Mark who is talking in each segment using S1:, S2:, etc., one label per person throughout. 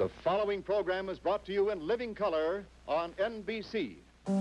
S1: The following program is brought to you in living color on NBC.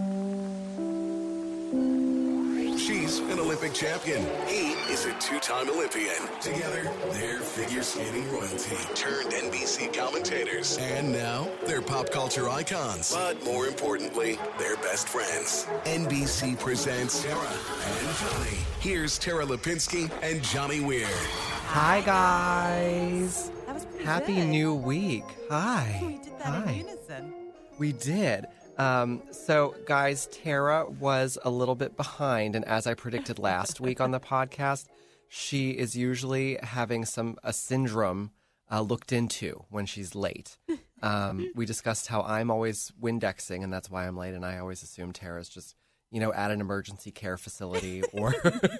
S2: She's an Olympic champion. He is a two-time Olympian. Together, they're figure skating royalty turned NBC commentators. And now, they're pop culture icons. But more importantly, they're best friends. NBC presents Tara and Johnny. Here's Tara Lipinski and Johnny Weir.
S3: Hi, guys.
S4: That was pretty
S3: Happy
S4: good.
S3: New Week. Hi.
S4: We did that in unison.
S3: We did. So, guys, Tara was a little bit behind, and as I predicted last week on the podcast, she is usually having a syndrome looked into when she's late. We discussed how I'm always Windexing, and that's why I'm late, and I always assume Tara's just, at an emergency care facility or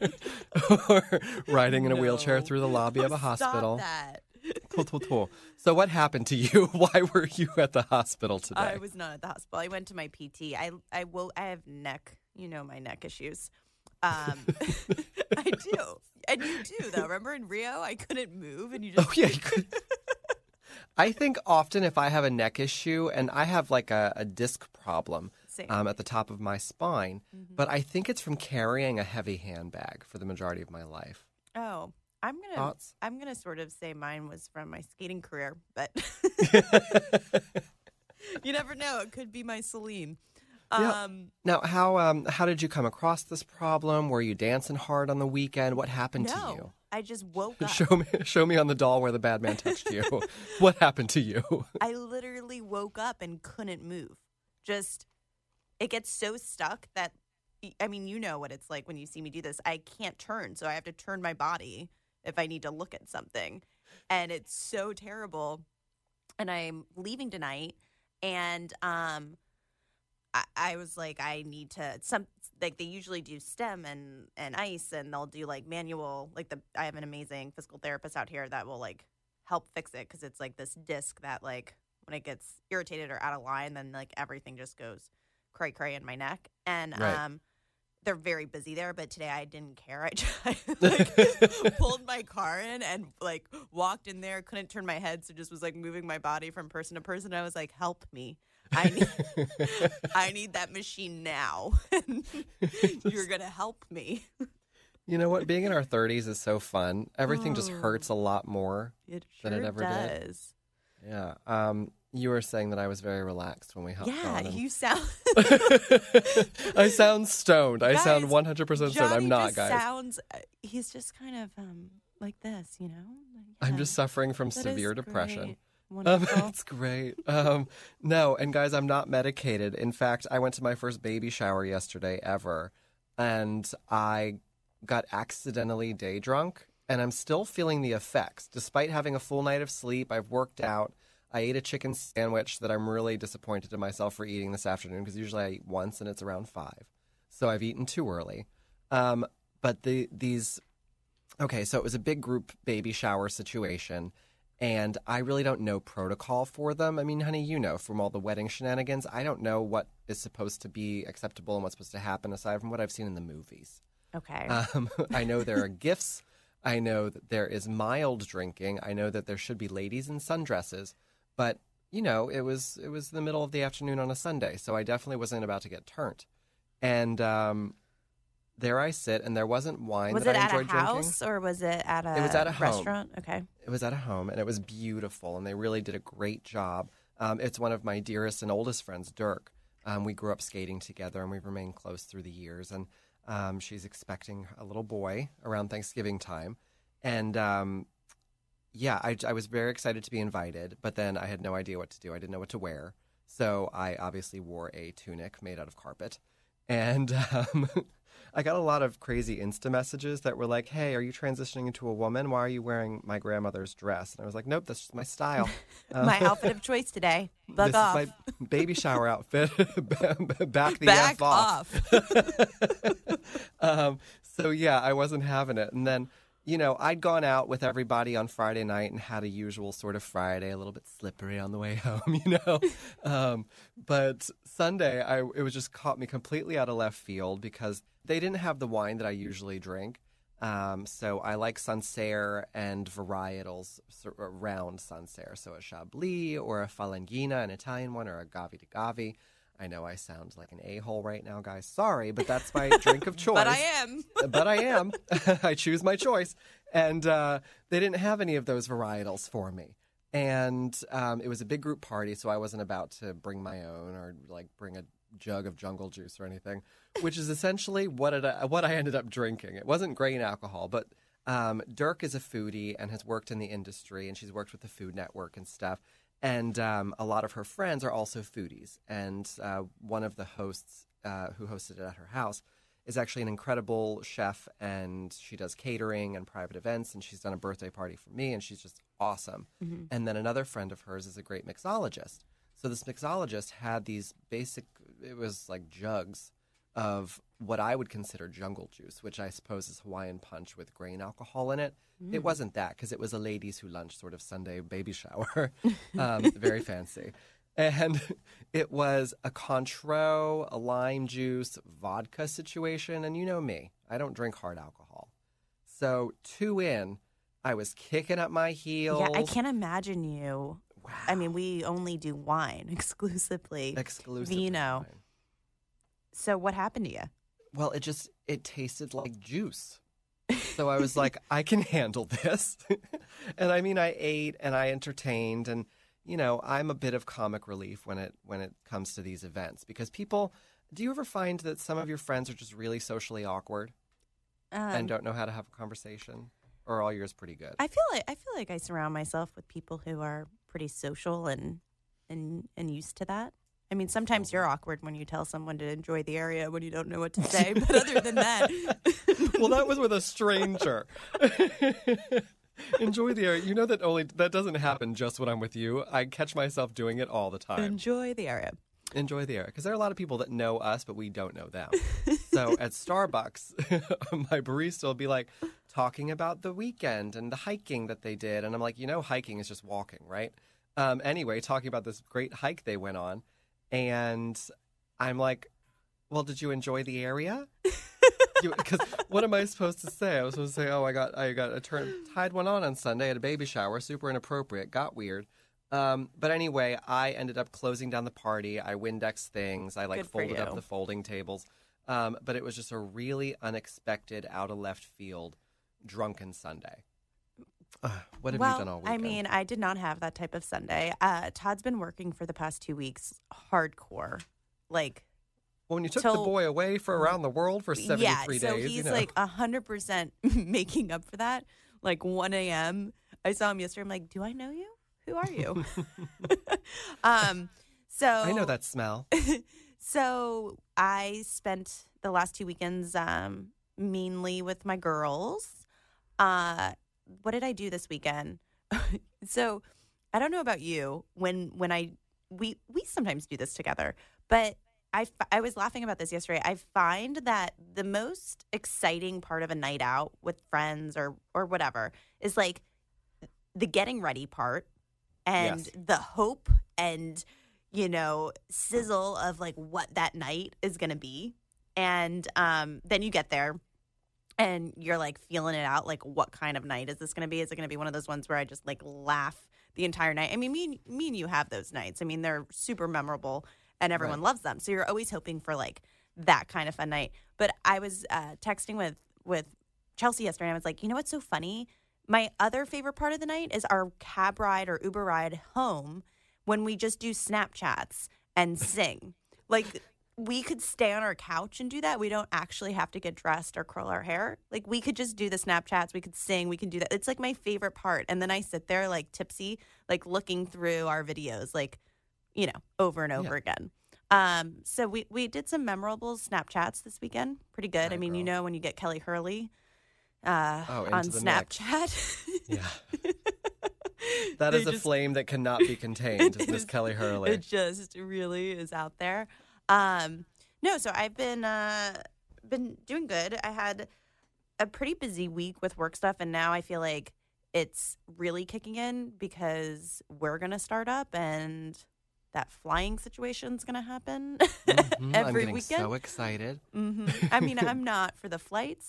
S3: riding in a wheelchair through the lobby of a hospital.
S4: Stop that.
S3: So what happened to you? Why were you at the hospital today?
S4: I was not at the hospital. I went to my PT. I have neck, my neck issues. I do. And you do, though. Remember in Rio, I couldn't move and you just...
S3: Oh, yeah, you could. I think often if I have a neck issue, and I have like a disc problem at the top of my spine, but I think it's from carrying a heavy handbag for the majority of my life.
S4: Oh, I'm gonna sort of say mine was from my skating career, but you never know. It could be my Celine.
S3: Yeah. Now, how did you come across this problem? Were you dancing hard on the weekend? What happened to you?
S4: I just woke up.
S3: Show me on the doll where the bad man touched you. What happened to you?
S4: I literally woke up and couldn't move. It gets so stuck that, you know what it's like when you see me do this. I can't turn, so I have to turn my body if I need to look at something. And it's so terrible. And I'm leaving tonight, and I was like, I need to they usually do stem and ice, and they'll do like manual, I have an amazing physical therapist out here that will like help fix it, because it's like this disc that like when it gets irritated or out of line, then like everything just goes cray in my neck. And
S3: right.
S4: They're very busy there, but today I didn't care. I pulled my car in and like walked in there, couldn't turn my head, so just was like moving my body from person to person. I was like, help me. I need that machine now. You're going to help me.
S3: You know what? Being in our 30s is so fun. Everything just hurts a lot more than it ever did. Yeah. You were saying that I was very relaxed when we hopped on.
S4: Yeah, you sound...
S3: I sound stoned. I sound 100% stoned.
S4: Johnny
S3: I'm not, guys.
S4: He's just kind of like this, Yeah.
S3: I'm just suffering from severe depression.
S4: Great. Wonderful.
S3: It's great. No, and guys, I'm not medicated. In fact, I went to my first baby shower yesterday ever, and I got accidentally day drunk, and I'm still feeling the effects. Despite having a full night of sleep, I've worked out. I ate a chicken sandwich that I'm really disappointed in myself for eating this afternoon, because usually I eat once and it's around 5. So I've eaten too early. But okay, so it was a big group baby shower situation, and I really don't know protocol for them. I mean, honey, from all the wedding shenanigans, I don't know what is supposed to be acceptable and what's supposed to happen aside from what I've seen in the movies.
S4: Okay.
S3: I know there are gifts. I know that there is mild drinking. I know that there should be ladies in sundresses. But, it was the middle of the afternoon on a Sunday, so I definitely wasn't about to get turned. And there I sit, and there wasn't wine that I enjoyed drinking.
S4: Was it at a house, or was it at a
S3: It was at a
S4: restaurant?
S3: Home.
S4: Okay.
S3: It was at a home, and it was beautiful, and they really did a great job. It's one of my dearest and oldest friends, Dirk. We grew up skating together, and we've remained close through the years. And she's expecting a little boy around Thanksgiving time. And I was very excited to be invited, but then I had no idea what to do. I didn't know what to wear. So I obviously wore a tunic made out of carpet. And I got a lot of crazy Insta messages that were like, hey, are you transitioning into a woman? Why are you wearing my grandmother's dress? And I was like, nope, that's just my style.
S4: My outfit of choice today. Bug off.
S3: This is my baby shower outfit. Back the
S4: Back
S3: F off. So, yeah, I wasn't having it. And then, I'd gone out with everybody on Friday night and had a usual sort of Friday, a little bit slippery on the way home, But Sunday, it was just caught me completely out of left field because they didn't have the wine that I usually drink. So I like Sancerre and varietals around Sancerre. So a Chablis or a Falanghina, an Italian one, or a Gavi di Gavi. I know I sound like an a-hole right now, guys. Sorry, but that's my drink of choice.
S4: But I am.
S3: But I am. I choose my choice. And they didn't have any of those varietals for me. And it was a big group party, so I wasn't about to bring my own or like bring a jug of jungle juice or anything, which is essentially what I ended up drinking. It wasn't grain alcohol, but Dirk is a foodie and has worked in the industry, and she's worked with the Food Network and stuff. And a lot of her friends are also foodies. And one of the hosts who hosted it at her house is actually an incredible chef, and she does catering and private events, and she's done a birthday party for me, and she's just awesome. Mm-hmm. And then another friend of hers is a great mixologist. So this mixologist had these it was like jugs of what I would consider jungle juice, which I suppose is Hawaiian punch with grain alcohol in it. Mm. It wasn't that, because it was a ladies who lunch sort of Sunday baby shower. Very fancy. And it was a Cointreau, a lime juice, vodka situation. And you know me, I don't drink hard alcohol. So 2 in, I was kicking up my heels.
S4: Yeah, I can't imagine you. Wow. I mean, we only do wine exclusively. Vino.
S3: Wine.
S4: So what happened to you?
S3: Well, it tasted like juice. So I was like, I can handle this. And I mean, I ate and I entertained, and you know, I'm a bit of comic relief when it comes to these events, because do you ever find that some of your friends are just really socially awkward and don't know how to have a conversation? Or are all yours pretty good?
S4: I feel like I surround myself with people who are pretty social and used to that. I mean, sometimes you're awkward when you tell someone to enjoy the area when you don't know what to say. But other than that,
S3: well, that was with a stranger. Enjoy the area. You know that doesn't happen just when I'm with you. I catch myself doing it all the time.
S4: Enjoy the area.
S3: Enjoy the area. Because there are a lot of people that know us, but we don't know them. So at Starbucks, my barista will be like talking about the weekend and the hiking that they did. And I'm like, hiking is just walking, right? Anyway, talking about this great hike they went on. And I'm like, well, did you enjoy the area? Because what am I supposed to say? I was supposed to say, oh, I tied one on Sunday at a baby shower, super inappropriate, got weird. But anyway, I ended up closing down the party. I Windexed things. I folded up the folding tables. But it was just a really unexpected, out of left field, drunken Sunday. What have you done all weekend?
S4: I mean, I did not have that type of Sunday. Todd's been working for the past 2 weeks, hardcore. Well,
S3: when you took the boy away for around the world for 73 days.
S4: So he's 100% making up for that. 1 a.m. I saw him yesterday. I'm like, do I know you? Who are you? So
S3: I know that smell.
S4: So I spent the last 2 weekends mainly with my girls. What did I do this weekend? So I don't know about you. When we sometimes do this together, but I was laughing about this yesterday. I find that the most exciting part of a night out with friends or whatever is the getting ready part and the hope and sizzle of what that night is going to be. And then you get there and you're feeling it out. What kind of night is this going to be? Is it going to be one of those ones where I just laugh the entire night? I mean, me and you have those nights. I mean, they're super memorable and everyone loves them. So you're always hoping for that kind of fun night. But I was texting with Chelsea yesterday and I was like, you know what's so funny? My other favorite part of the night is our cab ride or Uber ride home when we just do Snapchats and sing. We could stay on our couch and do that. We don't actually have to get dressed or curl our hair. We could just do the Snapchats. We could sing. We can do that. It's my favorite part. And then I sit there tipsy, looking through our videos, over and over again. So we did some memorable Snapchats this weekend. Pretty good.
S3: Hi,
S4: I mean,
S3: girl.
S4: when you get Kelly Hurley
S3: on
S4: Snapchat.
S3: Yeah. That is a flame that cannot be contained, Miss Kelly Hurley.
S4: It just really is out there. No, so I've been doing good. I had a pretty busy week with work stuff, and now I feel like it's really kicking in because we're going to start up and that flying situation's going to happen every
S3: I'm getting
S4: weekend.
S3: so excited.
S4: Mm-hmm. I mean, I'm not for the flights.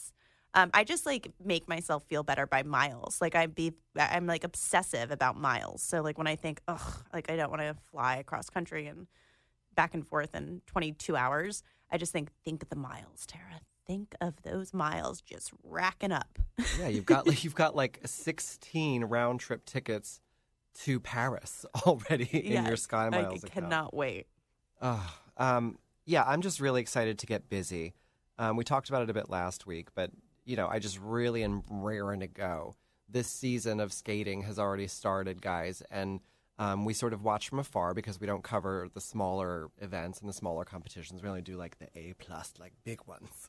S4: I just like make myself feel better by miles. Like I'm like obsessive about miles. So like when I think, like I don't want to fly across country and back and forth in 22 hours, I just think of the miles, Tara. Think of those miles just racking up.
S3: Yeah, you've got like 16 round trip tickets to Paris already in your Sky Miles account.
S4: I cannot wait.
S3: Yeah, I'm just really excited to get busy. We talked about it a bit last week, but I just really am raring to go. This season of skating has already started, guys, and we sort of watch from afar because we don't cover the smaller events and the smaller competitions. We only do like the A+, like big ones.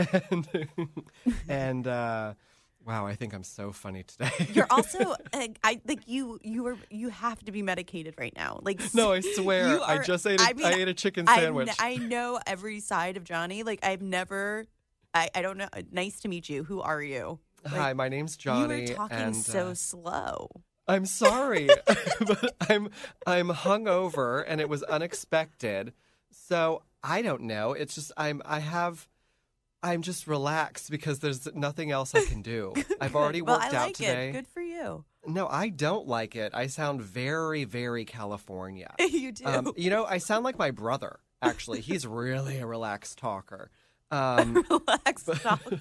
S3: And wow, I think I'm so funny today.
S4: You're also you have to be medicated right now. Like
S3: no, I swear, I just ate I ate a chicken sandwich.
S4: I know every side of Johnny. Like I've never. I don't know. Nice to meet you. Who are you? Like,
S3: hi, my name's Johnny.
S4: You were talking so slow.
S3: I'm sorry, but I'm hungover and it was unexpected. So I don't know. It's just I'm just relaxed because there's nothing else I can do. I've already worked out today.
S4: Good for you.
S3: No, I don't like it. I sound very, very California.
S4: You do.
S3: I sound like my brother. Actually, he's really a relaxed talker.
S4: Relaxed talker.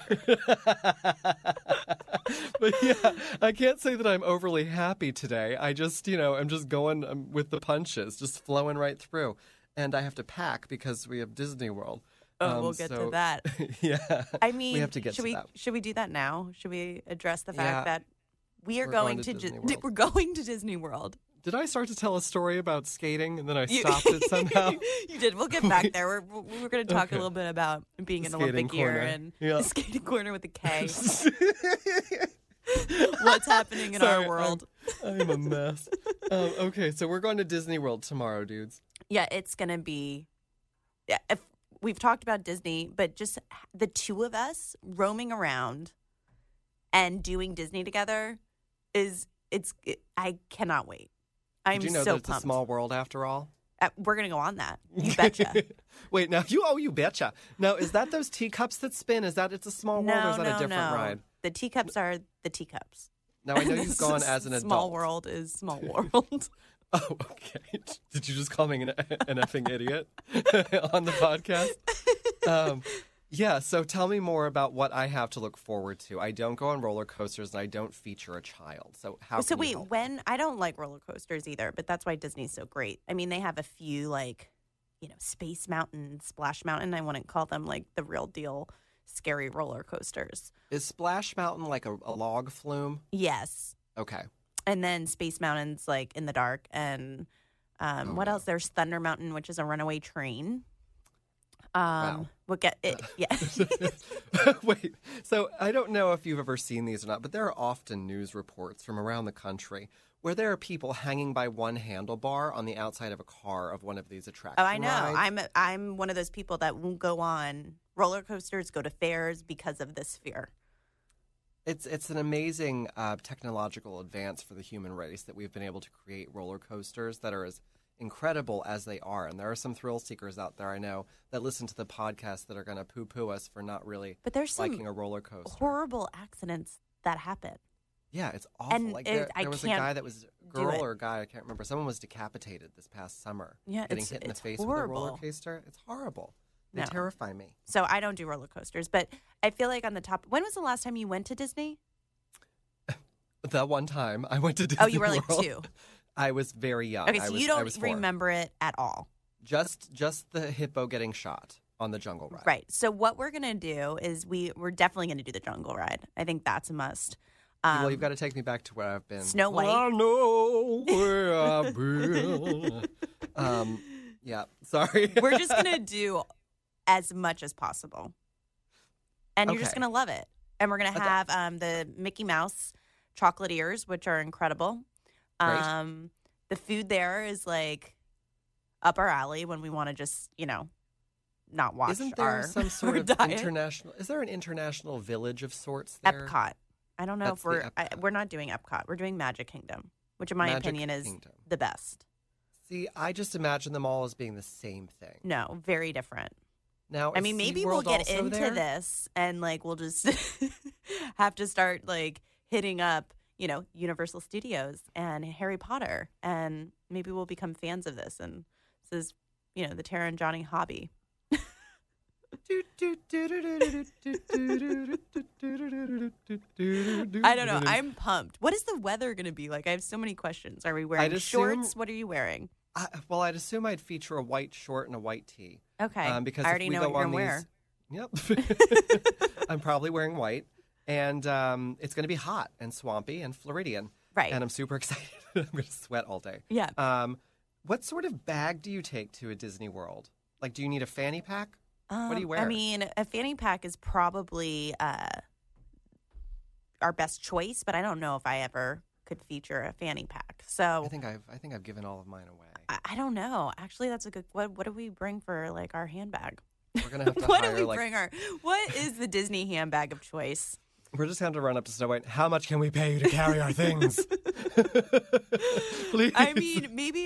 S3: But yeah, I can't say that I'm overly happy today. I just, I'm just going with the punches, just flowing right through. And I have to pack because we have Disney World.
S4: We'll get to that.
S3: Yeah.
S4: I mean,
S3: we have to get to that.
S4: Should we do that now? Should we address the fact that we're
S3: going to Disney World.
S4: We're going to Disney World.
S3: Did I start to tell a story about skating and then I stopped it somehow?
S4: You did. We'll get back there. We're going to talk a little bit about being in Olympic year and the skating corner with the K. What's happening in our world?
S3: I'm a mess. Okay, so we're going to Disney World tomorrow, dudes.
S4: Yeah, it's going to be... If we've talked about Disney, but just the two of us roaming around and doing Disney together I cannot wait. I'm
S3: Did you know
S4: so
S3: that it's
S4: pumped.
S3: a small world after all?
S4: We're going to go on that. You betcha.
S3: Wait, now you betcha. Now, is that those teacups that spin? It's a small world or is that a different ride?
S4: The teacups are the teacups.
S3: Now, I know you've gone as an adult.
S4: Small world is small world.
S3: Oh, okay. Did you just call me an effing idiot on the podcast? Yeah, so tell me more about what I have to look forward to. I don't go on roller coasters and I don't feature a child. So how can you help?
S4: I don't like roller coasters either, but that's why Disney's so great. I mean, they have a few Space Mountain, Splash Mountain. I wouldn't call them like the real deal scary roller coasters.
S3: Is Splash Mountain like a log flume?
S4: Yes.
S3: Okay.
S4: And then Space Mountain's like in the dark. And what else? There's Thunder Mountain, which is a runaway train.
S3: Wow.
S4: We'll get it. Yeah.
S3: Wait. So I don't know if you've ever seen these or not, but there are often news reports from around the country where there are people hanging by one handlebar on the outside of a car of one of these attractions.
S4: Oh, I know. Rides. I'm one of those people that won't go on roller coasters, go to fairs because of this fear.
S3: It's an amazing technological advance for the human race that we've been able to create roller coasters that are as incredible as they are. And there are some thrill seekers out there I know that listen to the podcast that are going to poo-poo us for not really liking a roller coaster.
S4: Horrible accidents that happen.
S3: Yeah, it's awful.
S4: And
S3: there was a guy that was girl or guy, I can't remember. Someone was decapitated this past summer.
S4: Yeah,
S3: getting hit in the face
S4: horrible.
S3: with a roller coaster. It's horrible. They terrify me.
S4: So I don't do roller coasters, but I feel like on the top. When was the last time you went to Disney?
S3: That one time I went to Disney.
S4: Oh, you were like
S3: World.
S4: 2.
S3: I was very young.
S4: Okay, so you don't remember it at all.
S3: Just the hippo getting shot on the jungle ride.
S4: Right. So what we're gonna do is we're definitely gonna do the jungle ride. I think that's a must.
S3: Well, you've got to take me back to where I've been.
S4: Snow White.
S3: I know where I've been. Yeah. Sorry.
S4: We're just gonna do as much as possible, and you're just gonna love it. And we're gonna have the Mickey Mouse chocolate ears, which are incredible.
S3: Great.
S4: The food there is like up our alley when we want to just, not watch.
S3: Isn't there some sort of
S4: diet.
S3: international? Is there an international village of sorts there?
S4: Epcot. I don't know
S3: That's
S4: if we're not doing Epcot. We're doing Magic Kingdom, which in my opinion is the best.
S3: See, I just imagine them all as being the same thing.
S4: No, very different.
S3: Now,
S4: I mean, maybe we'll get into this and we'll just have to start like hitting up, Universal Studios and Harry Potter, and maybe we'll become fans of this. And this is, the Tara and Johnny hobby. I don't know. I'm pumped. What is the weather going to be like? I have so many questions. Are we wearing shorts? What are you wearing?
S3: I'd assume I'd feature a white short and a white tee.
S4: Okay.
S3: Because
S4: I already know what you're going to wear.
S3: Yep. I'm probably wearing white. And it's going to be hot and swampy and Floridian.
S4: Right.
S3: And I'm super excited. I'm going to sweat all day.
S4: Yeah.
S3: What sort of bag do you take to a Disney World? Like, do you need a fanny pack? What do you wear?
S4: I mean, a fanny pack is probably our best choice, but I don't know if I ever could feature a fanny pack. So
S3: I think I've given all of mine away.
S4: I don't know. Actually, that's a good. What do we bring for like our handbag?
S3: We're gonna have to
S4: what
S3: hire
S4: do we bring What is the Disney handbag of choice?
S3: We're just going to run up to Snow White. How much can we pay you to carry our things? Please.
S4: I mean, maybe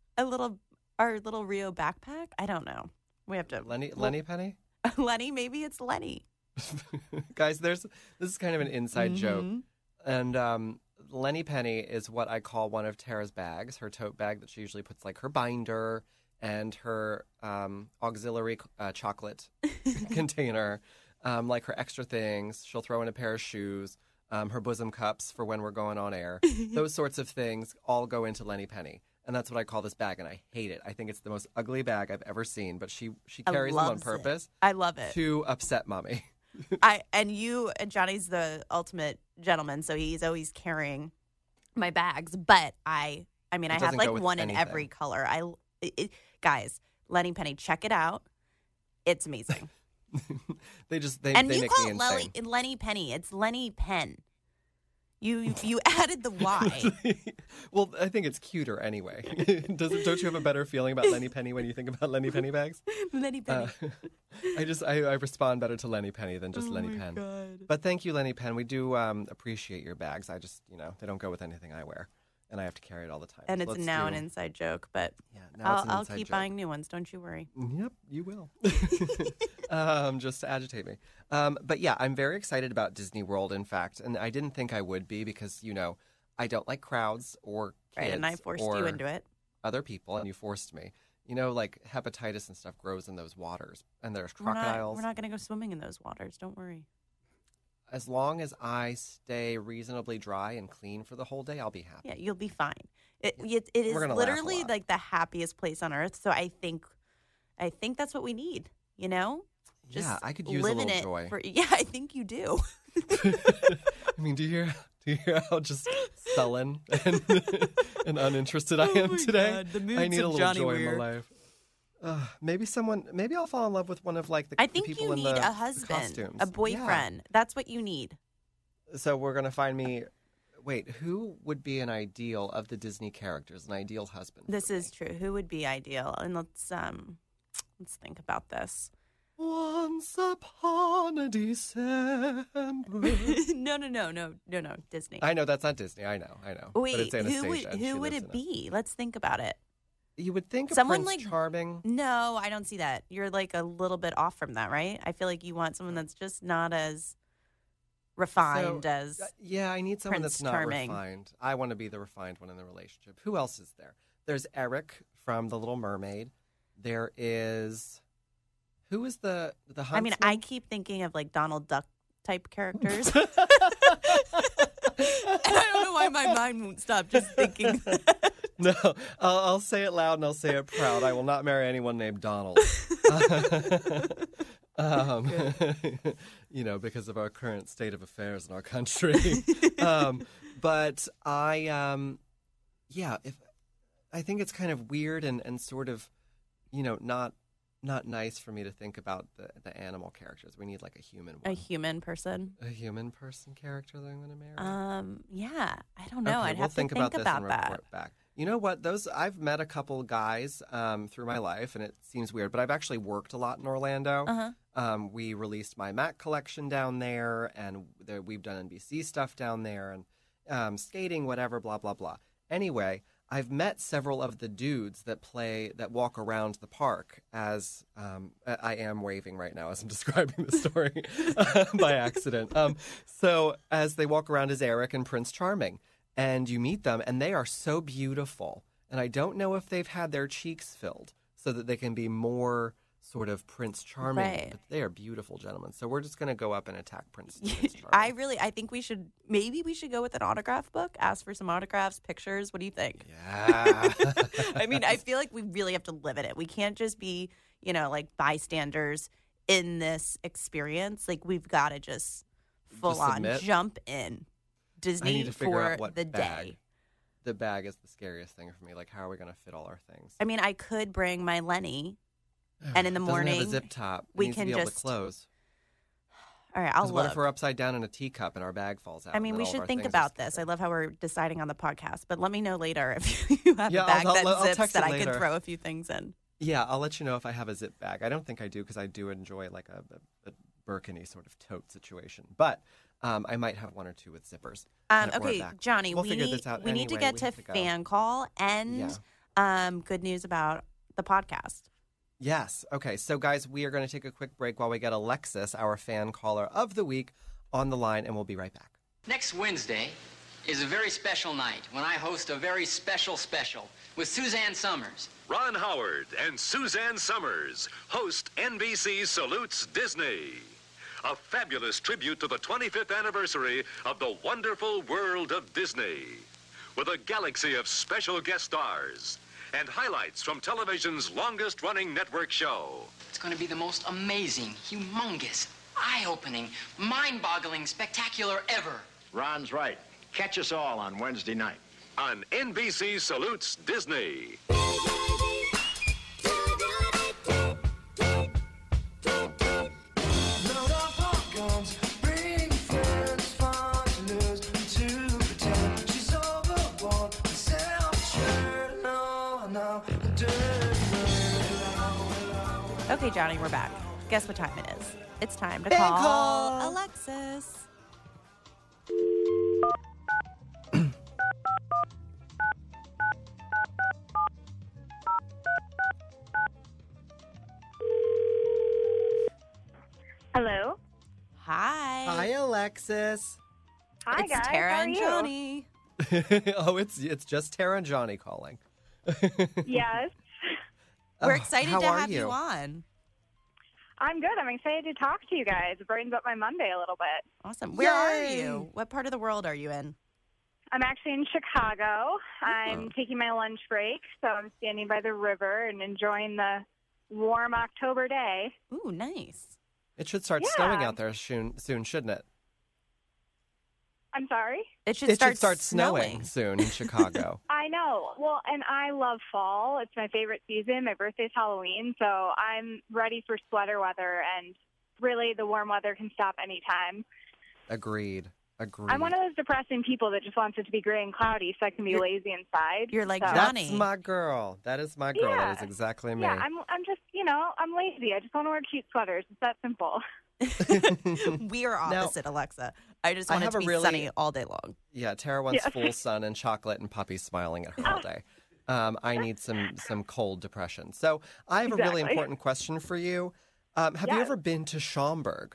S4: our little Rio backpack. I don't know. We have to
S3: Lenny Penny.
S4: Lenny, maybe it's Lenny.
S3: Guys, this is kind of an inside joke, and Lenny Penny is what I call one of Tara's bags, her tote bag that she usually puts like her binder and her auxiliary chocolate container. Like her extra things. She'll throw in a pair of shoes, her bosom cups for when we're going on air. Those sorts of things all go into Lenny Penny. And that's what I call this bag, and I hate it. I think it's the most ugly bag I've ever seen, but she carries them on purpose.
S4: I love it.
S3: To upset Mommy.
S4: And Johnny's the ultimate gentleman, so he's always carrying my bags. But I have like one in every color. Guys, Lenny Penny, check it out. It's amazing.
S3: they
S4: and
S3: make
S4: you call
S3: me insane.
S4: it Lenny Penny. It's Lenny Penn. You added the Y.
S3: Well, I think it's cuter anyway. Don't you have a better feeling about Lenny Penny when you think about Lenny Penny bags?
S4: Lenny Penny.
S3: I respond better to Lenny Penny than just Lenny Penn.
S4: God.
S3: But thank you, Lenny Penn. We do appreciate your bags. I just, they don't go with anything I wear, and I have to carry it all the time.
S4: And it's now an inside joke, but I'll keep buying new ones. Don't you worry.
S3: Yep, you will. Just to agitate me. But yeah, I'm very excited about Disney World, in fact, and I didn't think I would be because, I don't like crowds or kids.
S4: Right, and I forced you into it.
S3: Other people, and you forced me. Like hepatitis and stuff grows in those waters, and there's crocodiles.
S4: We're not going to go swimming in those waters. Don't worry.
S3: As long as I stay reasonably dry and clean for the whole day, I'll be happy.
S4: Yeah, you'll be fine. It is literally like the happiest place on earth. So I think that's what we need. Just
S3: I could use a little joy.
S4: I think you do.
S3: I mean, do you hear how just sullen and uninterested I am today?
S4: God, the moods
S3: I need
S4: of
S3: a little
S4: Johnny
S3: joy
S4: Weir.
S3: in my life. Maybe I'll fall in love with one of like the people in the
S4: I think you need a husband,
S3: costumes.
S4: a boyfriend. Yeah. That's what you need.
S3: So we're gonna find me. Wait, who would be an ideal of the Disney characters? An ideal husband?
S4: This is true. Who would be ideal? And let's think about this.
S3: Once upon a December.
S4: No, Disney.
S3: I know that's not Disney. I know.
S4: Wait,
S3: but it's Anastasia,
S4: who would it be? Let's think about it.
S3: You would think
S4: someone
S3: Prince Charming.
S4: No, I don't see that. You're like a little bit off from that, right? I feel like you want someone that's just not as refined as
S3: yeah, I need someone
S4: Prince
S3: that's not
S4: Charming.
S3: refined. I want to be the refined one in the relationship. Who else is there? There's Eric from The Little Mermaid. There is who is the huntsman?
S4: I mean, I keep thinking of like Donald Duck type characters. And I don't know why my mind won't stop just thinking that.
S3: No, I'll say it loud and I'll say it proud. I will not marry anyone named Donald. Because of our current state of affairs in our country. But I think it's kind of weird and sort of, not nice for me to think about the animal characters. We need like a human one.
S4: A human person.
S3: A human person character that I'm going to marry?
S4: Yeah. I don't know.
S3: Okay,
S4: I'd
S3: we'll
S4: have to think
S3: about this
S4: about
S3: and
S4: that.
S3: report back. You know what? I've met a couple guys through my life, and it seems weird, but I've actually worked a lot in Orlando.
S4: Uh-huh.
S3: We released my Mac collection down there, and we've done NBC stuff down there, and skating, whatever, blah, blah, blah. Anyway, I've met several of the dudes that walk around the park as I am waving right now as I'm describing the story by accident. So as they walk around as Eric and Prince Charming, and you meet them, and they are so beautiful. And I don't know if they've had their cheeks filled so that they can be more sort of Prince Charming,
S4: Right.
S3: but they are beautiful gentlemen. So we're just going to go up and attack Prince Charming.
S4: I think we should go with an autograph book, ask for some autographs, pictures. What do you think?
S3: Yeah.
S4: I mean, I feel like we really have to live in it. We can't just be, like bystanders in this experience. Like, we've got to just full on
S3: submit?
S4: jump in. Disney
S3: I need to figure
S4: for
S3: out what
S4: the
S3: bag.
S4: day.
S3: The bag is the scariest thing for me. Like, how are we going to fit all our things?
S4: I mean, I could bring my Lenny, and in the morning,
S3: Doesn't have a zip top. It
S4: we
S3: needs
S4: can
S3: to be able
S4: just
S3: to close.
S4: All right, I'll
S3: 'Cause what
S4: look.
S3: if we're upside down in a teacup and our bag falls out?
S4: I mean,
S3: and
S4: we
S3: then all of
S4: should
S3: our
S4: think
S3: things are
S4: about this. I
S3: scattered?
S4: love how we're deciding on the podcast, but let me know later if you have
S3: Yeah,
S4: a bag
S3: I'll
S4: that zips
S3: text
S4: that
S3: it
S4: I can
S3: later.
S4: throw a few things in.
S3: Yeah, I'll let you know if I have a zip bag. I don't think I do because I do enjoy like a Birkin-y sort of tote situation. But I might have one or two with zippers. Or a
S4: Okay,
S3: back.
S4: Johnny,
S3: We'll
S4: we
S3: figure
S4: need
S3: this out
S4: we need to
S3: anyway.
S4: get
S3: We
S4: to
S3: have to go.
S4: fan call and good news about the podcast.
S3: Yes. Okay. So, guys, we are going to take a quick break while we get Alexis, our fan caller of the week, on the line, and we'll be right back.
S5: Next Wednesday is a very special night when I host a very special with Suzanne Summers.
S6: Ron Howard and Suzanne Summers host NBC Salutes Disney. A fabulous tribute to the 25th anniversary of the wonderful world of Disney. With a galaxy of special guest stars and highlights from television's longest-running network show.
S5: It's going to be the most amazing, humongous, eye-opening, mind-boggling, spectacular ever.
S7: Ron's right. Catch us all on Wednesday night.
S6: On NBC Salutes Disney.
S4: Okay, Johnny, we're back. Guess what time it is? It's time to
S3: Fan
S4: call
S3: call.
S4: Alexis.
S8: Hello.
S4: Hi.
S3: Hi, Alexis.
S8: Hi,
S4: it's
S8: guys.
S4: Tara
S8: How are
S4: and
S8: you?
S4: Johnny.
S3: Oh, it's just Tara and Johnny calling.
S8: Yes.
S4: We're
S3: Oh,
S4: excited
S3: how
S4: to
S3: are
S4: have you on.
S8: I'm good. I'm excited to talk to you guys. It brightens up my Monday a little bit.
S4: Awesome. Where are
S3: Yay.
S4: you? What part of the world are you in?
S8: I'm actually in Chicago. I'm taking my lunch break, so I'm standing by the river and enjoying the warm October day.
S4: Ooh, nice.
S3: It should start
S8: Yeah.
S3: snowing out there soon, shouldn't it?
S8: I'm sorry?
S4: It should
S3: It
S4: start
S3: should start snowing soon in Chicago.
S8: I know. Well, and I love fall. It's my favorite season. My birthday's Halloween, so I'm ready for sweater weather, and really the warm weather can stop anytime.
S3: Agreed.
S8: I'm one of those depressing people that just wants it to be gray and cloudy so I can be lazy inside.
S4: You're like
S8: So-
S4: Johnny.
S3: That's my girl. That is my girl. That is
S8: Yeah.
S3: exactly me.
S8: Yeah, I'm just, I'm lazy. I just want to wear cute sweaters. It's that simple.
S4: We are opposite, Alexa. I just
S3: I
S4: want it
S3: have
S4: to
S3: a
S4: be
S3: really-
S4: sunny all day long.
S3: Yeah, Tara wants
S8: Yeah.
S3: full sun and chocolate and puppies smiling at her all day. I need some cold depression. So I have a really
S8: Exactly.
S3: important question for you. Have you
S8: Yes.
S3: ever been to Schaumburg?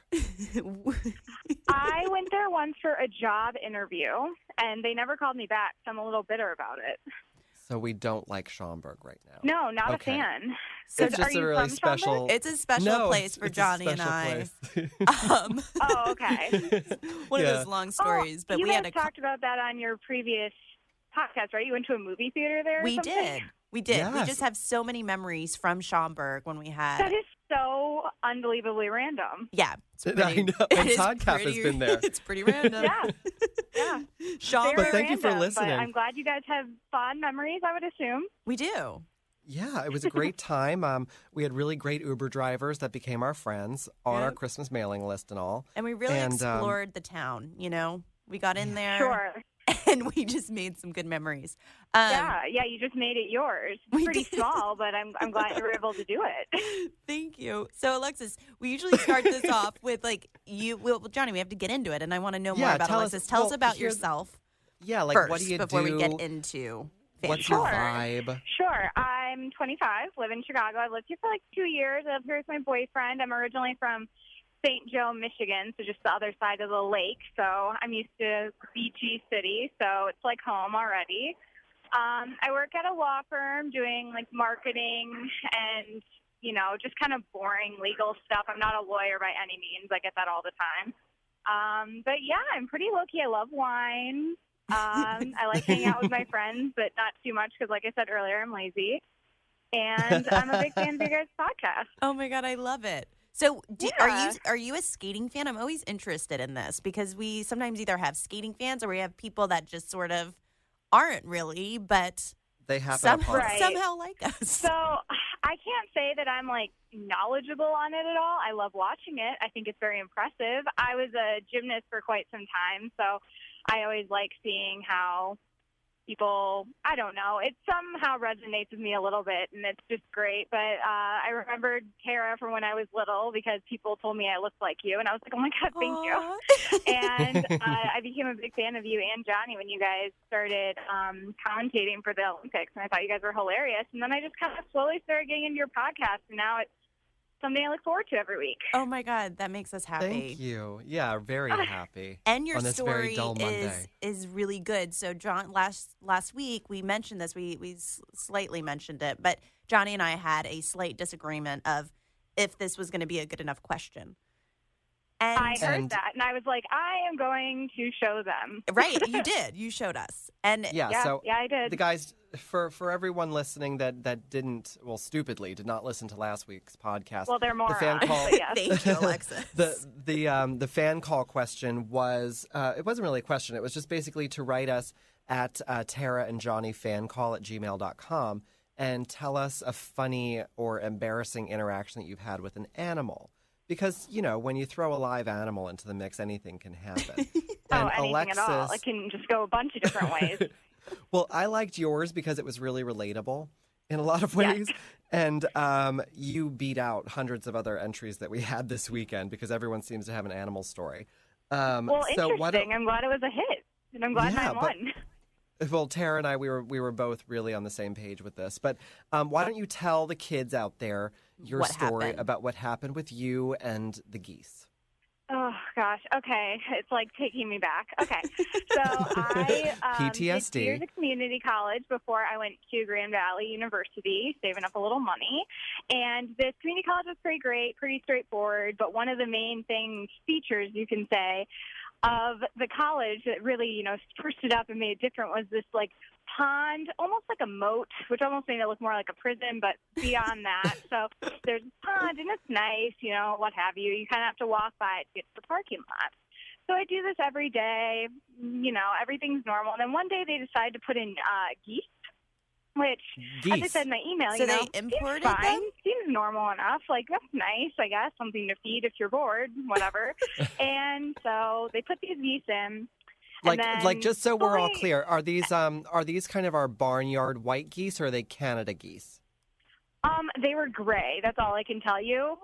S8: I went there once for a job interview, and they never called me back, so I'm a little bitter about it.
S3: So we don't like Schaumburg right now.
S8: No, not
S3: Okay.
S8: a fan.
S4: So
S3: It's
S8: are
S3: just a
S8: you
S3: really
S8: from
S3: special.
S8: Schaumburg?
S4: It's a special
S3: No,
S4: place for
S3: it's a
S4: Johnny and
S3: special
S4: I.
S3: place.
S8: Oh, okay.
S4: One
S3: Yeah.
S4: of those long stories, but
S8: you
S4: we
S8: guys
S4: had a
S8: talked about that on your previous podcast, right? You went to a movie theater there or
S4: we
S8: something?
S4: did. We did. We
S3: Yes.
S4: just have so many memories from Schaumburg when we had.
S8: That is so unbelievably random.
S4: Yeah, it's
S3: I
S4: pretty,
S3: know.
S4: it
S3: And
S4: is
S3: Todd Cap has
S4: pretty-
S3: been there.
S4: It's pretty random.
S8: Yeah. Yeah.
S4: Schaumburg.
S8: Very
S3: But thank you for
S8: random,
S3: listening.
S8: But I'm glad you guys have fond memories, I would assume.
S4: We do.
S3: Yeah, it was a great time. We had really great Uber drivers that became our friends on
S4: Yeah.
S3: our Christmas mailing list and all.
S4: And we really
S3: And,
S4: explored the town, We got in there
S8: Sure.
S4: and we just made some good memories.
S8: Yeah, you just made it yours.
S4: we
S8: It's pretty
S4: did.
S8: small, but I'm glad you were able to do it.
S4: Thank you. So, Alexis, we usually start this off with well, Johnny, we have to get into it, and I want to know more
S3: Yeah,
S4: about
S3: tell us-
S4: Alexis. Tell us
S3: well,
S4: about
S3: here's-
S4: yourself
S3: Yeah, like
S4: first
S3: what do you
S4: before
S3: do?
S4: we get into
S3: What's your vibe?
S8: Sure. I'm 25, live in Chicago. I've lived here for like 2 years. I live here with my boyfriend. I'm originally from St. Joe, Michigan, so just the other side of the lake. So I'm used to beachy city, so it's like home already. I work at a law firm doing like marketing and, just kind of boring legal stuff. I'm not a lawyer by any means. I get that all the time. But yeah, I'm pretty low-key. I love wine. I like hanging out with my friends, but not too much because, like I said earlier, I'm lazy. And I'm a big fan of your guys' podcast.
S4: Oh, my God, I love it. So are you a skating fan? I'm always interested in this because we sometimes either have skating fans or we have people that just sort of aren't really, but
S3: they happen
S4: somehow like us.
S8: So I can't say that I'm like knowledgeable on it at all. I love watching it. I think it's very impressive. I was a gymnast for quite some time, so I always like seeing how people, I don't know, it somehow resonates with me a little bit, and it's just great. But I remembered Tara from when I was little because people told me I looked like you, and I was like, oh, my God, thank you. And I became a big fan of you and Johnny when you guys started commentating for the Olympics, and I thought you guys were hilarious. And then I just kind of slowly started getting into your podcast, and now it's something I look forward to every week.
S4: Oh, my God. That makes us happy.
S3: Thank you. Yeah, very happy.
S4: And your
S3: on this
S4: story
S3: very dull Monday.
S4: is really good. So, John, last week we mentioned this. We slightly mentioned it. But Johnny and I had a slight disagreement of if this was going to be a good enough question. And
S8: I heard that, and I was like, I am going to show them.
S4: Right. You did. You showed us. And
S8: yeah, I did.
S3: The guys, for everyone listening that didn't, stupidly did not listen to last week's podcast.
S8: Well, they're morons.
S3: The fan call,
S4: Thank you, Alexis.
S3: the fan call question was, it wasn't really a question. It was just basically to write us at Tara and Johnny fancall @gmail.com and tell us a funny or embarrassing interaction that you've had with an animal. Because, when you throw a live animal into the mix, anything can happen. And
S8: anything
S3: Alexis,
S8: at all. It can just go a bunch of different ways.
S3: Well, I liked yours because it was really relatable in a lot of ways.
S8: Yes.
S3: And you beat out hundreds of other entries that we had this weekend because everyone seems to have an animal story.
S8: Interesting. I'm glad it was a hit. And I'm glad I won.
S3: Well, Tara and I, we were both really on the same page with this. But why don't you tell the kids out there your story about what happened with you and the geese?
S8: Oh, gosh. Okay. It's like taking me back. Okay. So I
S3: PTSD.
S8: did 2 years of community college before I went to Grand Valley University, saving up a little money. And this community college was pretty great, pretty straightforward. But one of the main features, you can say, of the college that really, spruced it up and made it different was this, like, pond, almost like a moat, which almost made it look more like a prison, but beyond that. So there's a pond, and it's nice, what have you. You kind of have to walk by it to get to the parking lot. So I do this every day. Everything's normal. And then one day they decide to put in geese. Which, as I said in my email,
S4: so they imported
S8: seems fine.
S4: them?
S8: Seems normal enough. Like, that's nice, I guess. Something to feed if you're bored, whatever. And so they put these geese in.
S3: Like just so we're all clear, are these kind of our barnyard white geese, or are they Canada geese?
S8: They were gray. That's all I can tell you.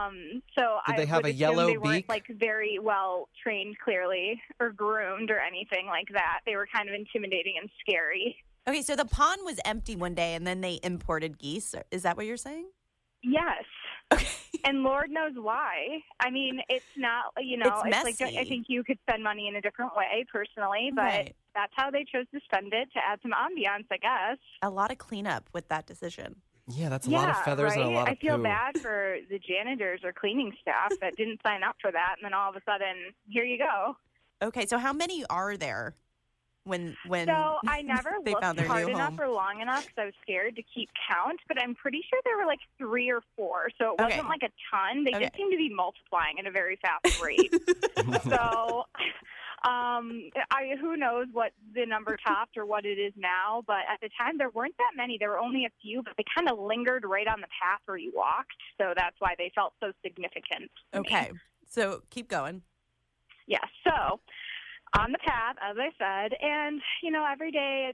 S8: So
S3: did they have a yellow
S8: they
S3: beak?
S8: weren't like very well trained, clearly, or groomed, or anything like that. They were kind of intimidating and scary.
S4: Okay, so the pond was empty one day, and then they imported geese. Is that what you're saying?
S8: Yes.
S4: Okay.
S8: And Lord knows why. I mean, it's not,
S4: it's messy.
S8: like, I think you could spend money in a different way, personally, but that's how they chose to spend it, to add some ambiance, I guess.
S4: A lot of cleanup with that decision.
S3: Yeah, that's a lot of feathers and a lot of
S8: I feel
S3: poo.
S8: bad for the janitors or cleaning staff that didn't sign up for that, and then all of a sudden, here you go.
S4: Okay, so how many are there? When
S8: so I never
S4: they
S8: looked
S4: found their
S8: hard
S4: new
S8: enough
S4: home.
S8: or long enough because I was scared to keep count, but I'm pretty sure there were like 3 or 4, so it wasn't like a ton. They did seem to be multiplying at a very fast rate. So who knows what the number topped or what it is now, but at the time there weren't that many. There were only a few, but they kind of lingered right on the path where you walked, so that's why they felt so significant to me.
S4: So keep going.
S8: Yeah, so on the path, as I said, and, every day it's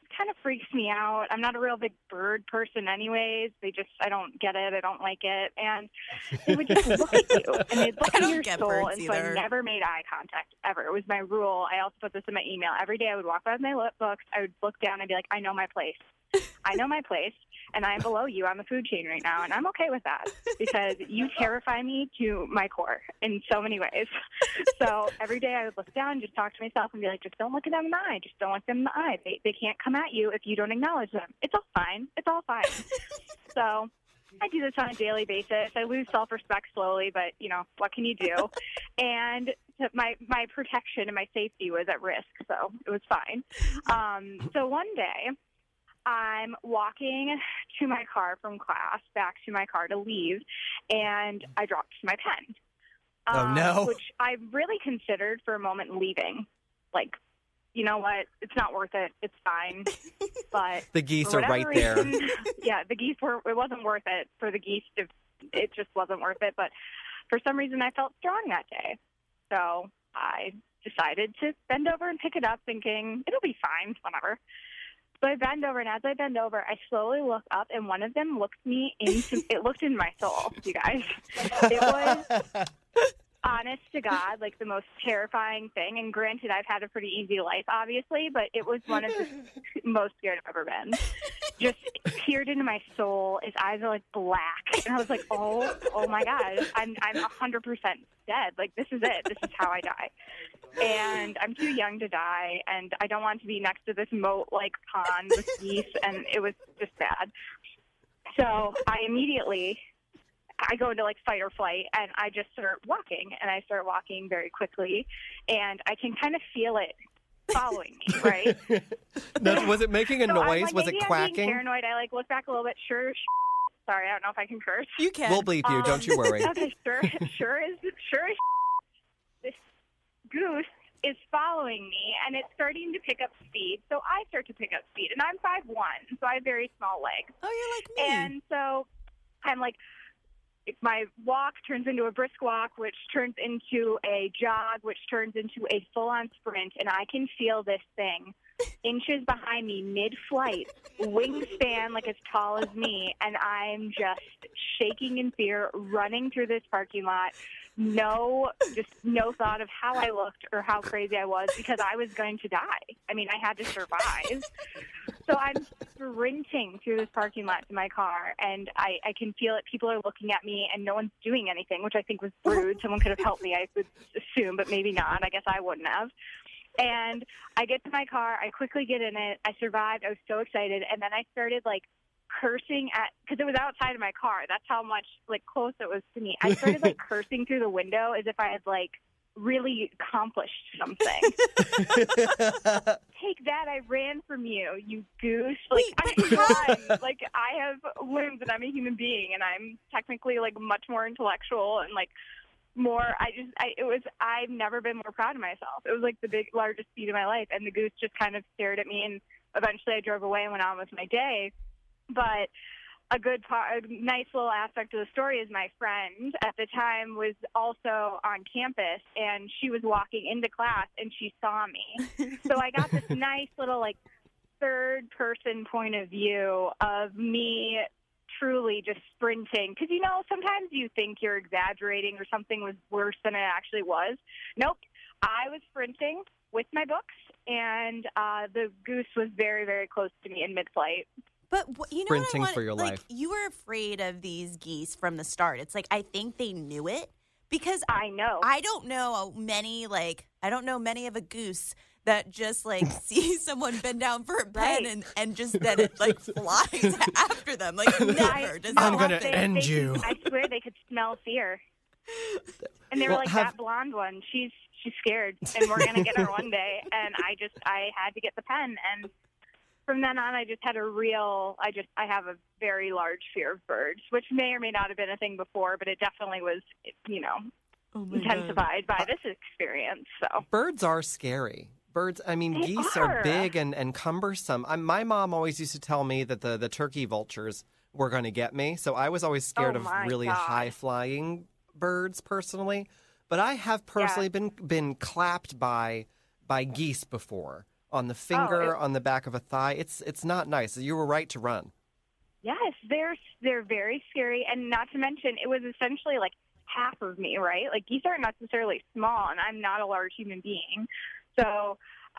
S8: kind of freaks me out. I'm not a real big bird person anyways. I don't get it. I don't like it. And they would just look at you, and they'd look at your soul. And so I never made eye contact, ever. It was my rule. I also put this in my email. Every day I would walk by with my lip books. I would look down and be like, I know my place. I know my place, and I'm below you on the food chain right now, and I'm okay with that because you terrify me to my core in so many ways. So every day I would look down and just talk to myself and be like, just don't look at them in the eye. Just don't look them in the eye. They can't come at you if you don't acknowledge them. It's all fine. It's all fine. So I do this on a daily basis. I lose self-respect slowly, but, what can you do? And my protection and my safety was at risk, so it was fine. So one day, I'm walking to my car from class, back to my car to leave, and I dropped my pen.
S3: Oh, no.
S8: Which I really considered for a moment leaving. Like, you know what? It's not worth it. It's fine. But
S3: the geese are right there.
S8: Yeah, the geese it wasn't worth it for the geese. It just wasn't worth it. But for some reason, I felt strong that day. So I decided to bend over and pick it up, thinking it'll be fine, whatever. So I bend over, and as I bend over, I slowly look up, and one of them looked in my soul, you guys. It was, honest to God, like the most terrifying thing. And granted, I've had a pretty easy life, obviously, but it was one of the most scared I've ever been. Just peered into my soul. His eyes are like black. And I was like, oh my God, I'm 100% dead. Like, this is it. This is how I die. And I'm too young to die, and I don't want to be next to this moat-like pond with geese, and it was just bad. So I go into like fight or flight, and I just start walking, and I start walking very quickly, and I can kind of feel it following me, right?
S3: Was it making a noise?
S8: Like,
S3: was it quacking?
S8: I'm being paranoid. I look back a little bit. Sorry, I don't know if I can curse.
S4: You can.
S3: We'll bleep you. Don't you worry.
S8: Okay, sure as this goose is following me, and it's starting to pick up speed. So I start to pick up speed, and I'm 5'1", so I have very small legs.
S4: Oh, you're like me.
S8: And so I'm like, my walk turns into a brisk walk, which turns into a jog, which turns into a full-on sprint, and I can feel this thing inches behind me, mid-flight, wingspan like as tall as me, and I'm just shaking in fear, running through this parking lot. No thought of how I looked or how crazy I was, because I was going to die. I mean, I had to survive. So I'm sprinting through this parking lot to my car, and I can feel it. People are looking at me, and no one's doing anything, which I think was rude. Someone could have helped me, I would assume, but maybe not. I guess I wouldn't have. And I get to my car. I quickly get in it. I survived. I was so excited. And then I started, like, cursing because it was outside of my car. That's how much, like, close it was to me. I started, like, cursing through the window as if I had, like, really accomplished something. Take that, I ran from you, you goose. Like, I'm run. Like, I have limbs and I'm a human being, and I'm technically, like, much more intellectual and, like, I've never been more proud of myself. It was like the largest feat of my life, and the goose just kind of stared at me, and eventually I drove away and went on with my day. But a nice little aspect of the story is my friend at the time was also on campus, and she was walking into class, and she saw me. So I got this nice little, like, third-person point of view of me truly just sprinting. Because, sometimes you think you're exaggerating or something was worse than it actually was. Nope. I was sprinting with my books, and the goose was very, very close to me in mid-flight.
S4: But
S3: sprinting for your life.
S4: You were afraid of these geese from the start. It's like, I think they knew it, because
S8: I know.
S4: I don't know many of a goose that just, like, see someone bend down for a pen and just then it, like, flies after them. Like, never.
S3: I'm going to end you.
S8: I swear they could smell fear. And they were that blonde one, she's scared, and we're going to get her one day. And I had to get the pen. And from then on, I just had I have a very large fear of birds, which may or may not have been a thing before, but it definitely was, intensified by this experience. So
S3: birds are scary. Birds, geese are big and cumbersome. My mom always used to tell me that the turkey vultures were going to get me, so I was always scared of really high-flying birds personally. But I have personally been clapped by geese before on the finger, on the back of a thigh. It's not nice. You were right to run.
S8: Yes, they're very scary, and not to mention it was essentially like half of me, right? Like geese aren't necessarily small, and I'm not a large human being, so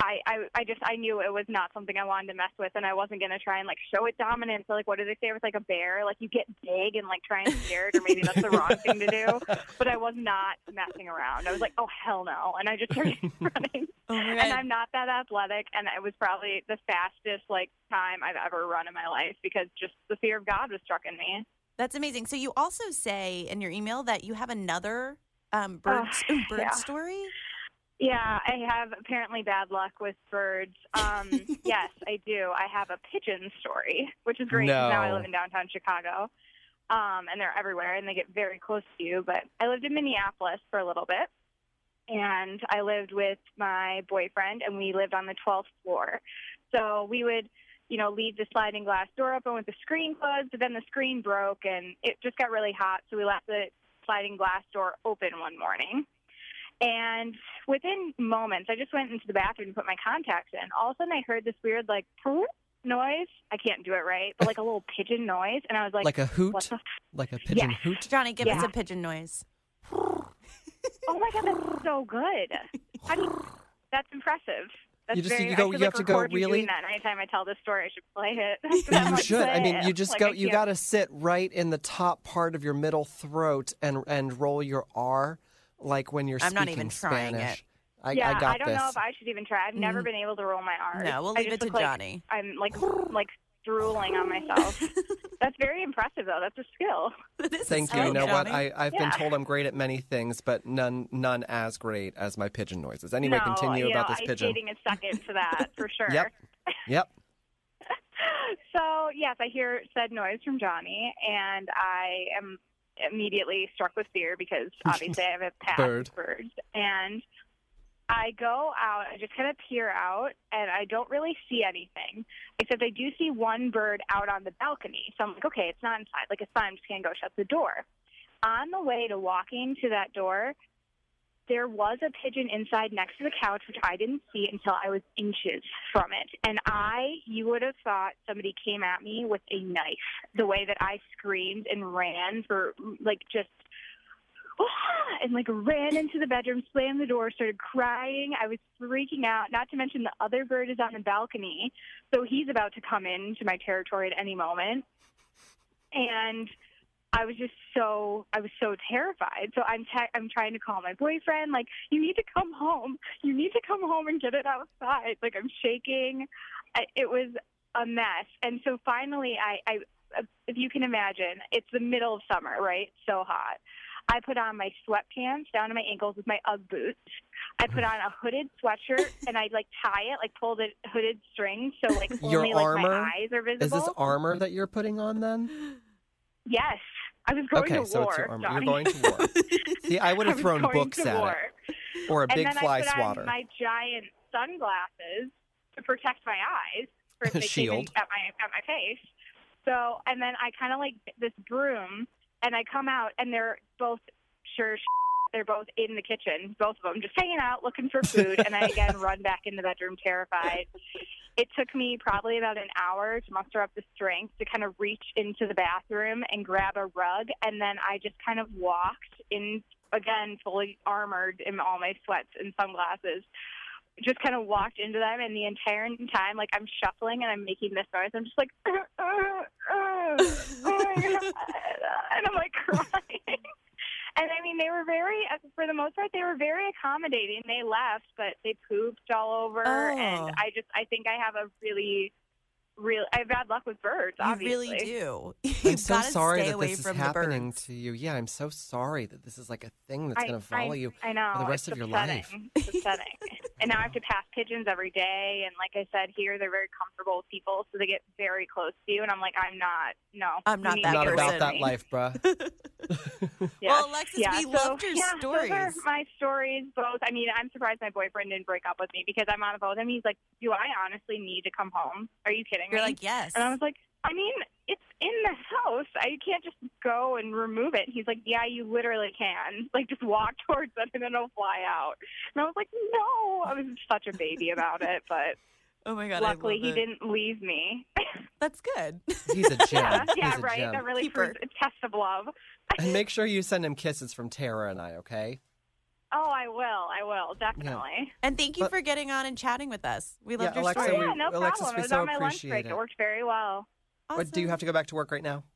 S8: I knew it was not something I wanted to mess with, and I wasn't going to try and like show it dominance. So like, what do they say with like a bear? Like you get big and like try and scare it, or maybe that's the wrong thing to do. But I was not messing around. I was like, oh hell no, and I just started running. And I'm not that athletic, and it was probably the fastest like time I've ever run in my life because just the fear of God was struck in me.
S4: That's amazing. So you also say in your email that you have another bird story.
S8: Yeah, I have apparently bad luck with birds. Yes, I do. I have a pigeon story, which is great because now I live in downtown Chicago, and they're everywhere, and they get very close to you. But I lived in Minneapolis for a little bit, and I lived with my boyfriend, and we lived on the 12th floor. So we would, leave the sliding glass door open with the screen closed, but then the screen broke, and it just got really hot, so we left the sliding glass door open one morning. And within moments, I just went into the bathroom to put my contacts in. All of a sudden, I heard this weird, like, poop noise. I can't do it right, but like a little pigeon noise. And I was like,
S3: like a hoot?
S8: What the
S3: like a pigeon hoot?
S4: Johnny, give us a pigeon noise.
S8: Oh, my God, that's so good. I mean, that's impressive. That's
S3: you have to go really.
S8: Doing that. Anytime I tell this story, I should play it.
S3: You should. I mean, you just go. You got to sit right in the top part of your middle throat and roll your R. Like when you're speaking
S4: I'm not even trying
S3: Spanish.
S4: it.
S3: I got
S8: I don't
S3: this.
S8: know if I should even try. I've never been able to roll my R's.
S4: No, we'll leave it to Johnny.
S8: I'm like drooling on myself. That's very impressive, though. That's a skill.
S3: Thank you. You know what? I've been told I'm great at many things, but none as great as my pigeon noises. Anyway, continue about this pigeon.
S8: Ice skating is second to that, for sure.
S3: Yep.
S8: So, yes, I hear said noise from Johnny, and I am immediately struck with fear because obviously I have a past with birds. And I go out, I just kind of peer out, and I don't really see anything, except I do see one bird out on the balcony. So I'm like, okay, it's not inside. Like, it's fine. I'm just going to go shut the door. On the way to walking to that door, there was a pigeon inside next to the couch, which I didn't see until I was inches from it. And you would have thought somebody came at me with a knife, the way that I screamed and ran for, like, just, and, like, ran into the bedroom, slammed the door, started crying. I was freaking out, not to mention the other bird is on the balcony, so he's about to come into my territory at any moment. And I was so terrified. So I'm trying to call my boyfriend, like, you need to come home. You need to come home and get it outside. Like, I'm shaking. It was a mess. And so finally, I if you can imagine, it's the middle of summer, right? So hot. I put on my sweatpants down to my ankles with my UGG boots. I put on a hooded sweatshirt, and I, like, tie it, like, pull the hooded string so, like, only, like, my eyes are visible.
S3: Is this armor that you're putting on, then?
S8: Yes. I was going to war.
S3: Okay, so it's your armor. You're going to war. See, I would have thrown books at it. Or a big fly swatter.
S8: And then I put on my giant sunglasses to protect my eyes. For if they
S3: Shield.
S8: At my face. So, and then I kind of like this broom, and I come out, and they're both they're both in the kitchen, both of them, just hanging out, looking for food, and I, again, run back in the bedroom terrified. It took me probably about an hour to muster up the strength to kind of reach into the bathroom and grab a rug, and then I just kind of walked in, again, fully armored in all my sweats and sunglasses, just kind of walked into them, and the entire time, like, I'm shuffling and I'm making this noise. I'm just like, oh my God. And I'm, like, crying. And, I mean, they were for the most part, they were very accommodating. They left, but they pooped all over.
S4: Oh.
S8: And I think I have I have bad luck with birds, obviously.
S4: You really do.
S3: I'm so sorry
S4: stay
S3: that
S4: away
S3: this is
S4: from
S3: happening
S4: the birds.
S3: to you. Yeah, I'm so sorry that this is like a thing that's going to follow you
S8: I know,
S3: for the rest of your life.
S8: It's upsetting. And now I have to pass pigeons every day. And like I said, here they're very comfortable with people, so they get very close to you. And I'm like, I'm not that
S3: Not
S8: person.
S3: about that life, bruh.
S8: Yeah.
S4: Well, Alexis, we loved your stories.
S8: Those are my stories, both. I mean, I'm surprised my boyfriend didn't break up with me because I'm on a boat. I mean, he's like, do I honestly need to come home? Are you kidding me?
S4: You're like, yes.
S8: And I was like, I mean, it's in the house. I can't just go and remove it. And he's like, yeah, you literally can. Like, just walk towards it and then it'll fly out. And I was like, no. I was such a baby about it, but
S4: Oh my God.
S8: Luckily,
S4: I love
S8: he
S4: it.
S8: didn't leave me.
S4: That's good.
S3: He's a gem.
S8: yeah,
S3: He's a
S8: right.
S3: gem.
S8: That really
S4: Keeper.
S8: proves a test of love.
S3: And make sure you send him kisses from Tara and I, okay?
S8: Oh, I will, definitely.
S4: And thank you
S3: But-
S4: for getting on and chatting with us. We loved
S3: Yeah,
S4: your
S3: Alexa,
S4: story.
S8: Oh, yeah, no
S3: Alexis,
S8: problem.
S3: we
S8: It was
S3: so
S8: on my lunch
S3: appreciate
S8: break.
S3: it.
S8: It worked very well.
S3: But do you have to go back to work right now?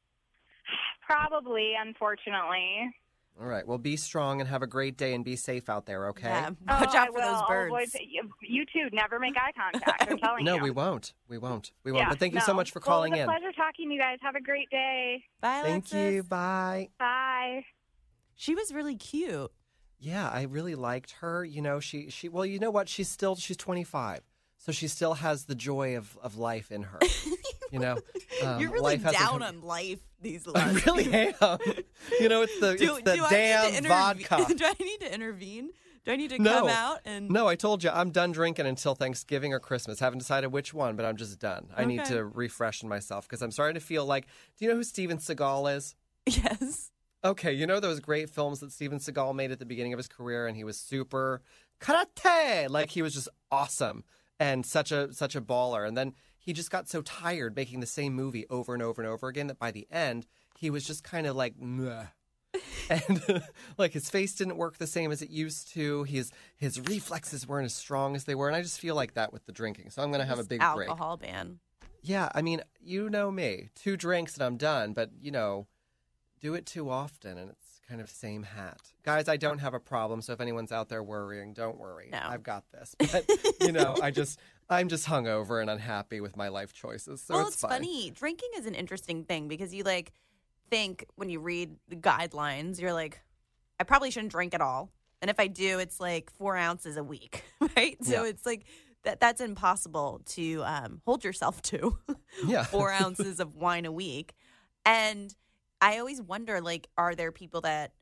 S8: Probably, unfortunately.
S3: All right. Well, be strong and have a great day and be safe out there, okay?
S4: Yeah. Watch
S8: Oh,
S4: out
S8: I
S4: for those
S8: will.
S4: birds.
S8: I'll avoid- you two never make eye contact. I'm telling
S3: No,
S8: you.
S3: we won't. We won't.
S8: Yeah,
S3: But thank you so
S8: no.
S3: much for calling
S8: well, it was
S3: in.
S8: a pleasure talking to you guys. Have a great day.
S4: Bye,
S3: Thank
S4: Alexis.
S3: you. Bye.
S8: Bye.
S4: She was really cute.
S3: Yeah, I really liked her. You know, she well, you know what? She's 25. So she still has the joy of life in her. You know,
S4: You're really
S3: life hasn't
S4: down
S3: come-
S4: on life these
S3: I
S4: last
S3: really
S4: few-
S3: am. You know, it's the
S4: Do I
S3: damn
S4: need to
S3: vodka.
S4: Do I need to intervene? Do I need to
S3: No.
S4: come out and
S3: No, I told you I'm done drinking until Thanksgiving or Christmas. Haven't decided which one, but I'm just done. I need
S4: Okay.
S3: to refresh myself because I'm starting to feel like. Do you know who Steven Seagal is?
S4: Yes.
S3: Okay, you know those great films that Steven Seagal made at the beginning of his career, and he was super karate, like he was just awesome and such a baller. And then he just got so tired making the same movie over and over and over again that by the end he was just kind of like, meh. And like his face didn't work the same as it used to. His reflexes weren't as strong as they were, and I just feel like that with the drinking. So I'm going to have a big break.
S4: Alcohol ban.
S3: Yeah, I mean, you know me. 2 drinks and I'm done, but, you know, do it too often and it's kind of same hat. Guys, I don't have a problem, so if anyone's out there worrying, don't worry.
S4: No.
S3: I've got this. But, you know, I'm just hungover and unhappy with my life choices, so
S4: Well,
S3: it's
S4: it's
S3: fine.
S4: funny. Drinking is an interesting thing because you like think when you read the guidelines, you're like, I probably shouldn't drink at all. And if I do, it's like 4 ounces a week, right? So
S3: Yeah.
S4: it's like that's impossible to hold yourself to.
S3: Yeah.
S4: 4 ounces of wine a week. And I always wonder, like, are there people that,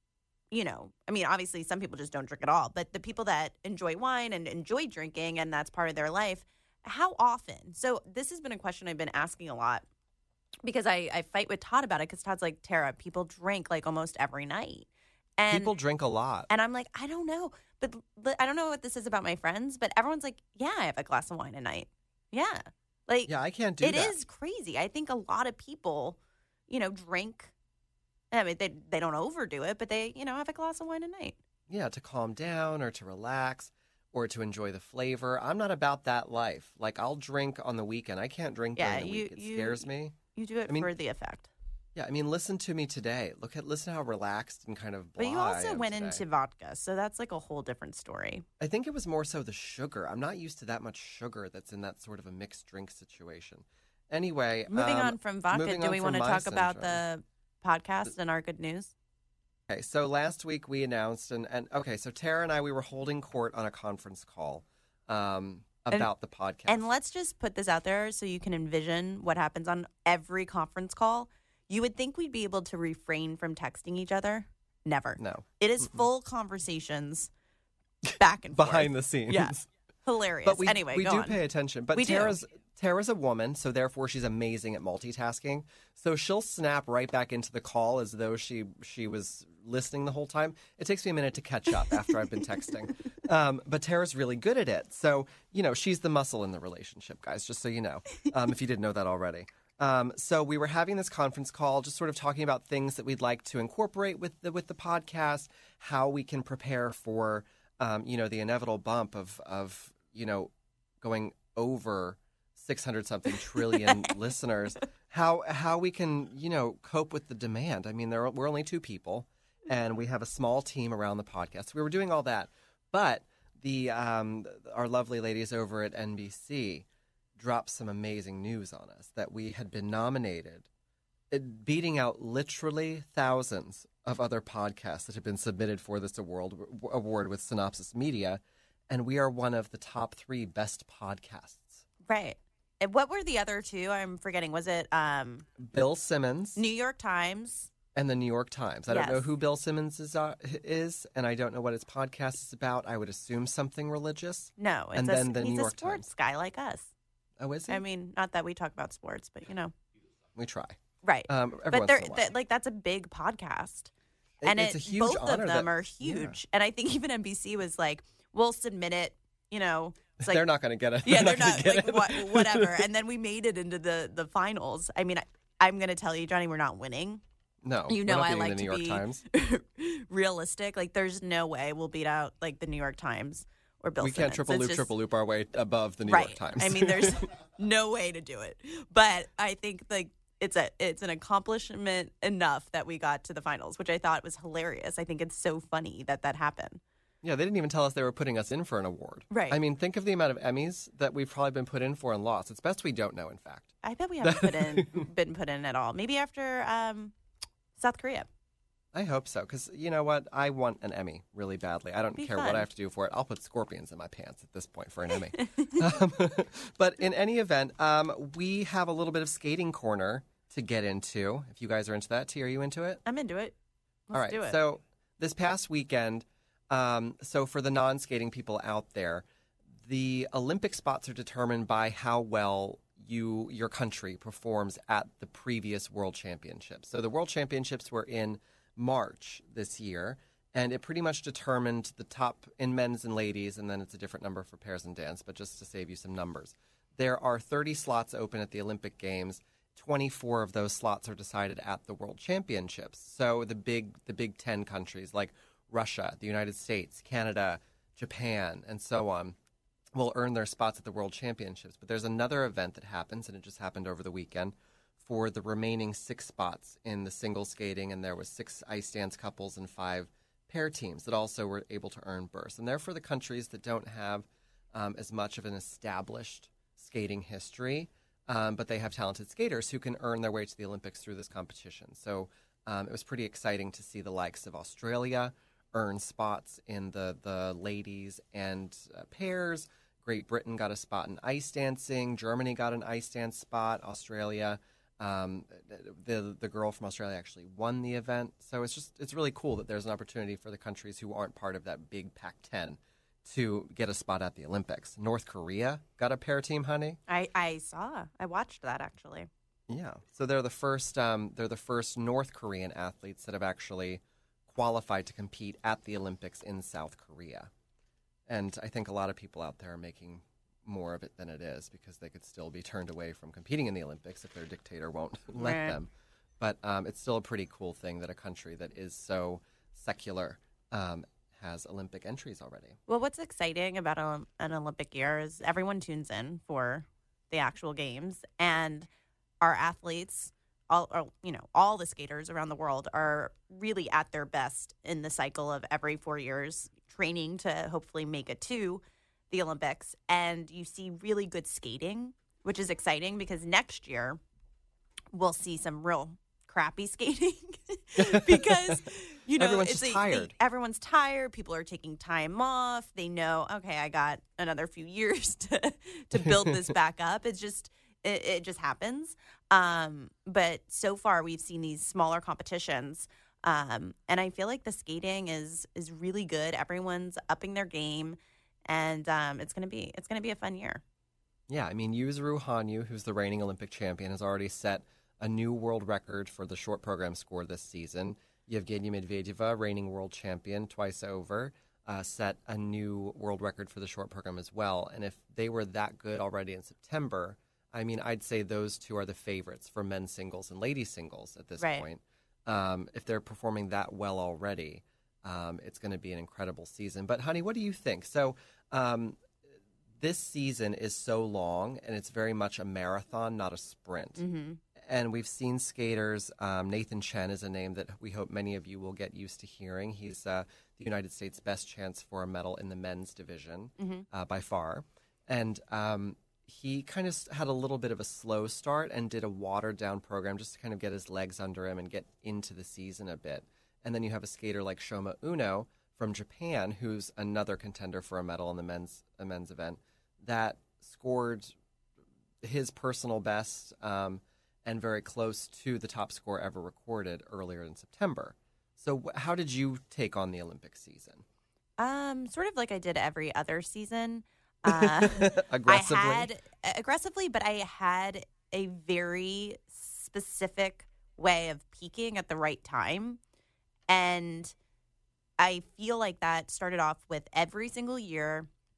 S4: you know, I mean, obviously some people just don't drink at all, but the people that enjoy wine and enjoy drinking and that's part of their life, how often? So this has been a question I've been asking a lot because I fight with Todd about it because Todd's like, Tara, people drink like almost every night. And
S3: People drink a lot.
S4: and I'm like, I don't know. But I don't know what this is about my friends, but everyone's like, yeah, I have a glass of wine a night. Yeah. Like,
S3: Yeah, I can't do
S4: it
S3: that.
S4: is crazy. I think a lot of people, you know, drink. I mean, they don't overdo it, but they, you know, have a glass of wine a night.
S3: Yeah, to calm down or to relax or to enjoy the flavor. I'm not about that life. Like, I'll drink on the weekend. I can't drink
S4: Yeah,
S3: during the week. It scares me.
S4: You do it
S3: I mean-
S4: for the effect.
S3: Yeah, I mean, listen to me today. Listen how relaxed and kind of blah
S4: But you
S3: I
S4: also
S3: am
S4: went
S3: today.
S4: into vodka, so that's like a whole different story.
S3: I think it was more so the sugar. I'm not used to that much sugar that's in that sort of a mixed drink situation. Anyway,
S4: Moving on from vodka,
S3: moving
S4: do
S3: on
S4: we want to
S3: from my
S4: talk about
S3: syndrome.
S4: the podcast and our good news?
S3: Okay, so last week we announced, and okay, so Tara and I, we were holding court on a conference call about the podcast.
S4: And let's just put this out there so you can envision what happens on every conference call. You would think we'd be able to refrain from texting each other. Never.
S3: No.
S4: It is full conversations back and forth.
S3: Behind the scenes.
S4: Yeah. Hilarious.
S3: But we,
S4: anyway,
S3: we
S4: go
S3: do
S4: on.
S3: pay attention. But
S4: We do.
S3: Tara's a woman, so therefore she's amazing at multitasking. So she'll snap right back into the call as though she was listening the whole time. It takes me a minute to catch up after I've been texting. But Tara's really good at it. So, you know, she's the muscle in the relationship, guys, just so you know, if you didn't know that already. So we were having this conference call, just sort of talking about things that we'd like to incorporate with the podcast, how we can prepare for, you know, the inevitable bump of you know, going over 600-something trillion listeners, how we can, you know, cope with the demand. I mean, we're only 2 people, and we have a small team around the podcast. We were doing all that, but our lovely ladies over at NBC dropped some amazing news on us that we had been nominated, beating out literally thousands of other podcasts that have been submitted for this award with Synopsis Media, and we are one of the top 3 best podcasts.
S4: Right. And what were the other 2? I'm forgetting. Was it
S3: Bill Simmons
S4: New York Times?
S3: and the New York Times. I don't know
S4: Yes.
S3: who Bill Simmons is, and I don't know what his podcast is about. I would assume something religious.
S4: No. It's
S3: And then the
S4: he's
S3: New
S4: a
S3: York
S4: sports
S3: Times.
S4: guy like us.
S3: Oh, is he?
S4: I mean, not that we talk about sports, but you know.
S3: We try.
S4: Right.
S3: Every
S4: But
S3: once in a while.
S4: like that's a big podcast.
S3: It's a huge
S4: both
S3: honor
S4: of them
S3: that-
S4: are huge. And I think even NBC was like, we'll submit it, you know, It's like,
S3: they're not going to get it.
S4: Yeah, they're
S3: gonna
S4: not
S3: get
S4: like
S3: it.
S4: whatever. And then we made it into the finals. I mean, I'm going to tell you, Johnny, we're not winning.
S3: No,
S4: You know,
S3: we're not
S4: I
S3: beating
S4: like
S3: the New
S4: to
S3: York
S4: be
S3: Times.
S4: realistic. Like, there's no way we'll beat out like the New York Times or Bill
S3: We can't
S4: Simmons.
S3: triple loop our way above the New
S4: Right.
S3: York Times.
S4: I mean, there's no way to do it. But I think like it's an accomplishment enough that we got to the finals, which I thought was hilarious. I think it's so funny that happened.
S3: Yeah, they didn't even tell us they were putting us in for an award.
S4: Right.
S3: I mean, think of the amount of Emmys that we've probably been put in for and lost. It's best we don't know, in fact.
S4: I bet we haven't been put in at all. Maybe after South Korea.
S3: I hope so, because you know what? I want an Emmy really badly. I don't
S4: Be
S3: care
S4: fun.
S3: what I have to do for it. I'll put scorpions in my pants at this point for an Emmy. But in any event, we have a little bit of skating corner to get into. If you guys are into that, T, are you into it?
S4: I'm into it. Let's
S3: All right.
S4: do it.
S3: So this past weekend, so for the non-skating people out there, the Olympic spots are determined by how well your country performs at the previous World Championships. So the World Championships were in March this year, and it pretty much determined the top in men's and ladies, and then it's a different number for pairs and dance, but just to save you some numbers. There are 30 slots open at the Olympic Games. 24 of those slots are decided at the World Championships. So the big 10 countries like Russia, the United States, Canada, Japan, and so on will earn their spots at the World Championships. But there's another event that happens, and it just happened over the weekend, for the remaining 6 spots in the single skating, and there was 6 ice dance couples and 5 pair teams that also were able to earn berths. And they're for the countries that don't have as much of an established skating history, but they have talented skaters who can earn their way to the Olympics through this competition. So it was pretty exciting to see the likes of Australia earn spots in the ladies and pairs. Great Britain got a spot in ice dancing. Germany got an ice dance spot. Australia, the girl from Australia actually won the event. So it's really cool that there's an opportunity for the countries who aren't part of that big Pac-10 to get a spot at the Olympics. North Korea got a pair team, honey.
S4: I watched that actually.
S3: Yeah. So they're the first North Korean athletes that have actually qualified to compete at the Olympics in South Korea. And I think a lot of people out there are making more of it than it is because they could still be turned away from competing in the Olympics if their dictator won't let
S4: Right.
S3: them. But it's still a pretty cool thing that a country that is so secular has Olympic entries already.
S4: Well, what's exciting about an Olympic year is everyone tunes in for the actual games, and our athletes, all the skaters around the world are really at their best in the cycle of every 4 years, training to hopefully make it to the Olympics. And you see really good skating, which is exciting because next year we'll see some real crappy skating because
S3: Everyone's
S4: it's
S3: just tired.
S4: Everyone's tired. People are taking time off. They know, okay, I got another few years to build this back up. It's just it just happens. But so far we've seen these smaller competitions, and I feel like the skating is really good. Everyone's upping their game, and it's gonna be a fun year.
S3: Yeah, I mean, Yuzuru Hanyu, who's the reigning Olympic champion, has already set a new world record for the short program score this season. Yevgenia Medvedeva, reigning world champion twice over, set a new world record for the short program as well. And if they were that good already in September, I mean, I'd say those two are the favorites for men's singles and ladies singles at this
S4: Right.
S3: point. If they're performing that well already, it's going to be an incredible season. But, honey, what do you think? So this season is so long, and it's very much a marathon, not a sprint.
S4: Mm-hmm.
S3: And we've seen skaters. Nathan Chen is a name that we hope many of you will get used to hearing. He's the United States' best chance for a medal in the men's division by far. And he kind of had a little bit of a slow start and did a watered-down program just to kind of get his legs under him and get into the season a bit. And then you have a skater like Shoma Uno from Japan, who's another contender for a medal in the men's event, that scored his personal best and very close to the top score ever recorded earlier in September. So how did you take on the Olympic season?
S4: Sort of like I did every other season.
S3: Aggressively?
S4: Aggressively, but I had a very specific way of peaking at the right time. And I feel like that started off with every single year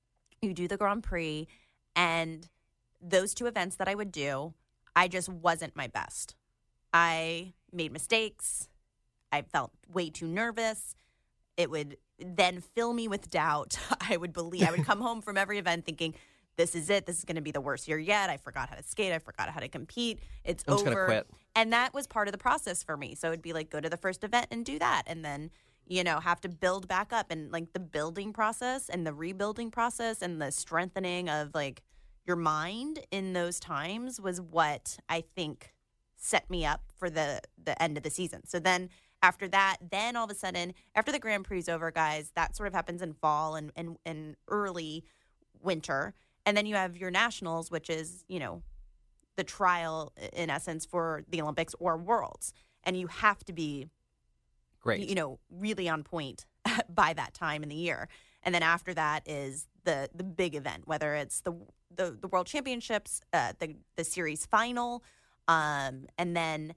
S4: you do the Grand Prix, and those 2 events that I would do, I just wasn't my best. I made mistakes. I felt way too nervous. It would then fill me with doubt. I would come home from every event thinking, this is it. This is going to be the worst year yet. I forgot how to skate. I forgot how to compete. It's
S3: I'm
S4: over.
S3: just gonna quit.
S4: And that was part of the process for me. So it'd be like, go to the first event and do that. And then, have to build back up. And like the building process and the rebuilding process and the strengthening of like your mind in those times was what I think set me up for the end of the season. So then after that, then all of a sudden, after the Grand Prix is over, guys, that sort of happens in fall and early winter. And then you have your nationals, which is, the trial in essence for the Olympics or Worlds. And you have to be
S3: Great.
S4: Really on point by that time in the year. And then after that is the big event, whether it's the World Championships, the series final, and then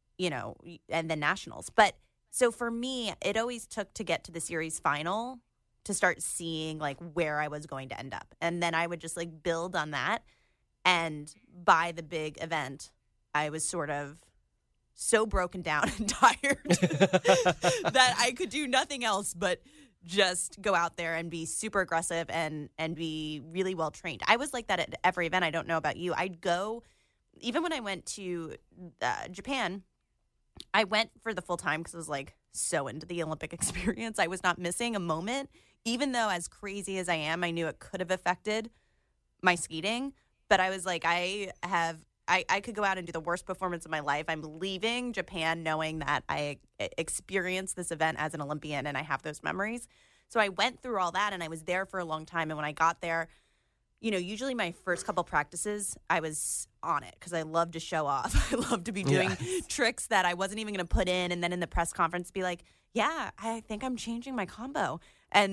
S4: and then nationals. But so for me, it always took to get to the series final to start seeing like where I was going to end up. And then I would just like build on that. And by the big event, I was sort of so broken down and tired that I could do nothing else but just go out there and be super aggressive and be really well trained. I was like that at every event. I don't know about you. I'd go, even when I went to Japan, I went for the full time because I was like so into the Olympic experience. I was not missing a moment, even though as crazy as I am, I knew it could have affected my skating. But I was like, I could go out and do the worst performance of my life. I'm leaving Japan knowing that I experienced this event as an Olympian and I have those memories. So I went through all that and I was there for a long time. And when I got there, usually my first couple practices, I was on it because I love to show off. I love to be doing tricks that I wasn't even going to put in. And then in the press conference, be like, yeah, I think I'm changing my combo. And,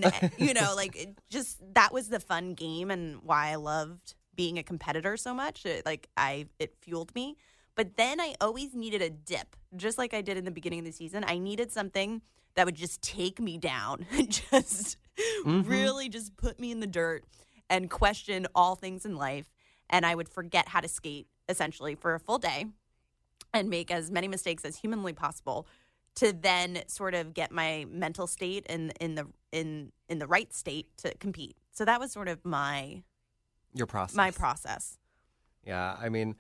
S4: that was the fun game and why I loved being a competitor so much. It fueled me. But then I always needed a dip, just like I did in the beginning of the season. I needed something that would just take me down and just really just put me in the dirt and question all things in life. And I would forget how to skate essentially for a full day and make as many mistakes as humanly possible to then sort of get my mental state in the right state to compete. So that was sort of my process.
S3: Yeah, I mean,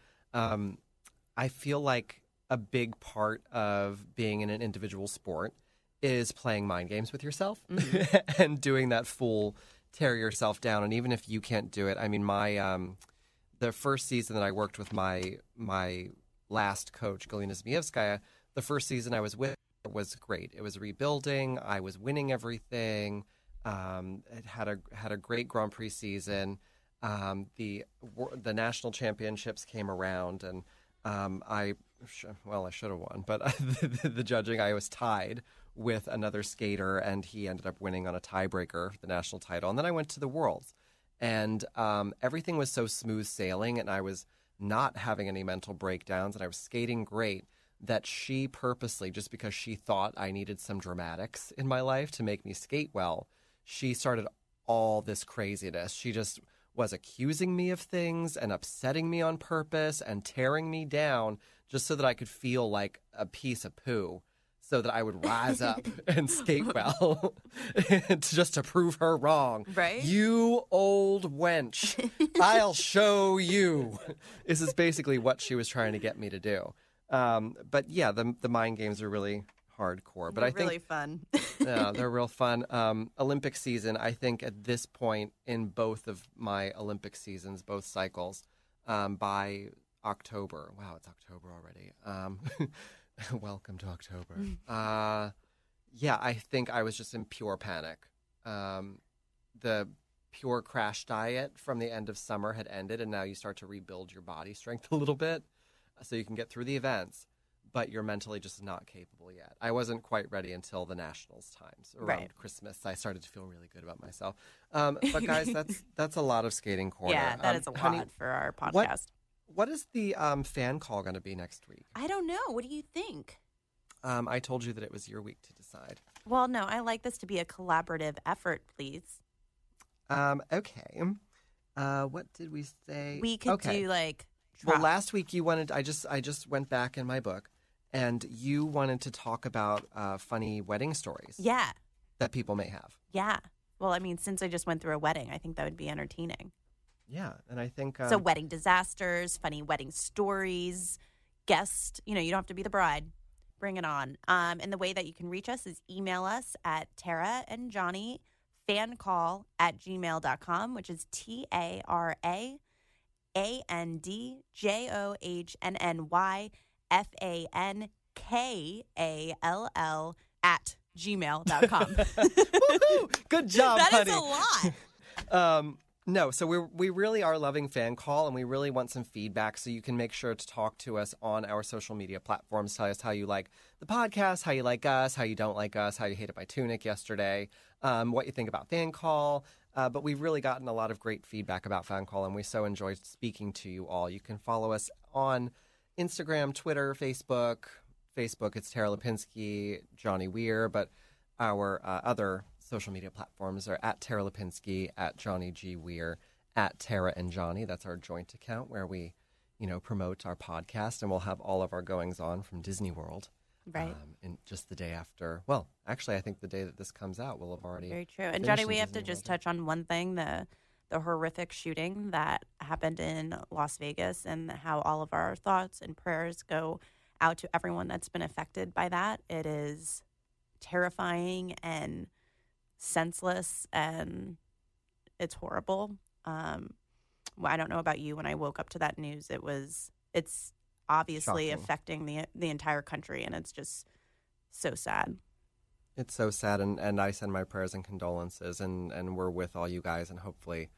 S3: I feel like a big part of being in an individual sport is playing mind games with yourself and doing that full tear yourself down. And even if you can't do it, I mean, the first season that I worked with my last coach, Galina Zmievskaya, the first season I was with was great. It was rebuilding. I was winning everything. It had a great Grand Prix season. The national championships came around, and I should have won, but the judging, I was tied with another skater, and he ended up winning on a tiebreaker, the national title. And then I went to the Worlds, and everything was so smooth sailing, and I was not having any mental breakdowns, and I was skating great, that she purposely, just because she thought I needed some dramatics in my life to make me skate well, she started all this craziness. She just was accusing me of things and upsetting me on purpose and tearing me down just so that I could feel like a piece of poo, so that I would rise up and skate well, just to prove her wrong.
S4: Right?
S3: You old wench, I'll show you. This is basically what she was trying to get me to do. But yeah, the mind games are really hardcore. But I think
S4: really fun.
S3: Yeah, they're real fun. Olympic season, I think at this point in both of my Olympic seasons, both cycles, by October. Wow, it's October already. Welcome to October. Yeah, I think I was just in pure panic. The pure crash diet from the end of summer had ended, and now you start to rebuild your body strength a little bit so you can get through the events, but you're mentally just not capable yet. I wasn't quite ready until the nationals times. Around Christmas, I started to feel really good about myself. But guys, that's a lot of skating corner.
S4: Yeah, that is a lot for our podcast.
S3: What is the fan call going to be next week?
S4: I don't know. What do you think?
S3: I told you that it was your week to decide.
S4: Well, no, I like this to be a collaborative effort, please.
S3: Okay. What did we say?
S4: We could do like.
S3: Well, last week you wanted. I just went back in my book, and you wanted to talk about funny wedding stories.
S4: Yeah.
S3: That people may have.
S4: Yeah. Well, I mean, since I just went through a wedding, I think that would be entertaining.
S3: Yeah, and I think
S4: so. Wedding disasters, funny wedding stories, guest. You don't have to be the bride. Bring it on. And the way that you can reach us is email us at Tara and Johnny fancall@gmail.com, which is TaraAndJohnnyFankall@gmail.com.
S3: Good job,
S4: that
S3: honey.
S4: That is a lot.
S3: No, so we really are loving Fan Call, and we really want some feedback, so you can make sure to talk to us on our social media platforms. Tell us how you like the podcast, how you like us, how you don't like us, how you hated my tunic yesterday, what you think about Fan Call. But we've really gotten a lot of great feedback about Fan Call, and we so enjoyed speaking to you all. You can follow us on Instagram, Twitter, Facebook. Facebook, it's Tara Lipinski, Johnny Weir, but our other social media platforms are at Tara Lipinski, at Johnny G. Weir, at Tara and Johnny. That's our joint account where we, promote our podcast, and we'll have all of our goings on from Disney World.
S4: Right.
S3: In just the day after. Well, actually, I think the day that this comes out, we'll have already.
S4: Very true. And Johnny, we have to just touch on one thing: the horrific shooting that happened in Las Vegas, and how all of our thoughts and prayers go out to everyone that's been affected by that. It is terrifying and senseless, and it's horrible. I don't know about you. When I woke up to that news, it's obviously
S3: shocking.
S4: Affecting the entire country, and it's just so sad.
S3: It's so sad, and I send my prayers and condolences, and we're with all you guys, and hopefully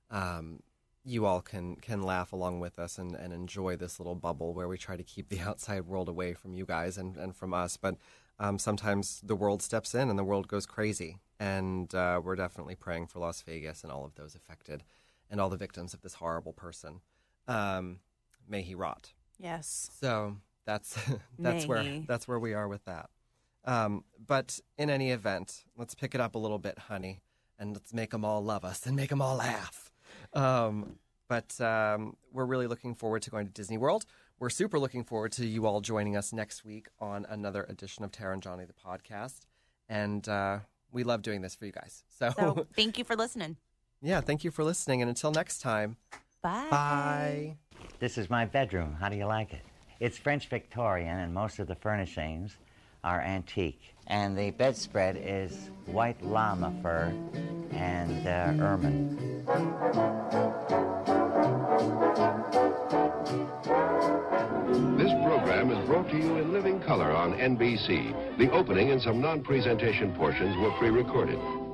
S3: you all can laugh along with us and enjoy this little bubble where we try to keep the outside world away from you guys and from us. But sometimes the world steps in and the world goes crazy, and we're definitely praying for Las Vegas and all of those affected and all the victims of this horrible person. May he rot.
S4: Yes.
S3: So that's where we are with that. But in any event, let's pick it up a little bit, honey, and let's make them all love us and make them all laugh. But we're really looking forward to going to Disney World. We're super looking forward to you all joining us next week on another edition of Tara and Johnny, the podcast. And we love doing this for you guys. So
S4: thank you for listening.
S3: Yeah, thank you for listening. And until next time,
S4: bye.
S3: Bye.
S9: This is my bedroom. How do you like it? It's French Victorian, and most of the furnishings are antique. And the bedspread is white llama fur and ermine.
S10: This program is brought to you in living color on NBC. The opening and some non-presentation portions were pre-recorded.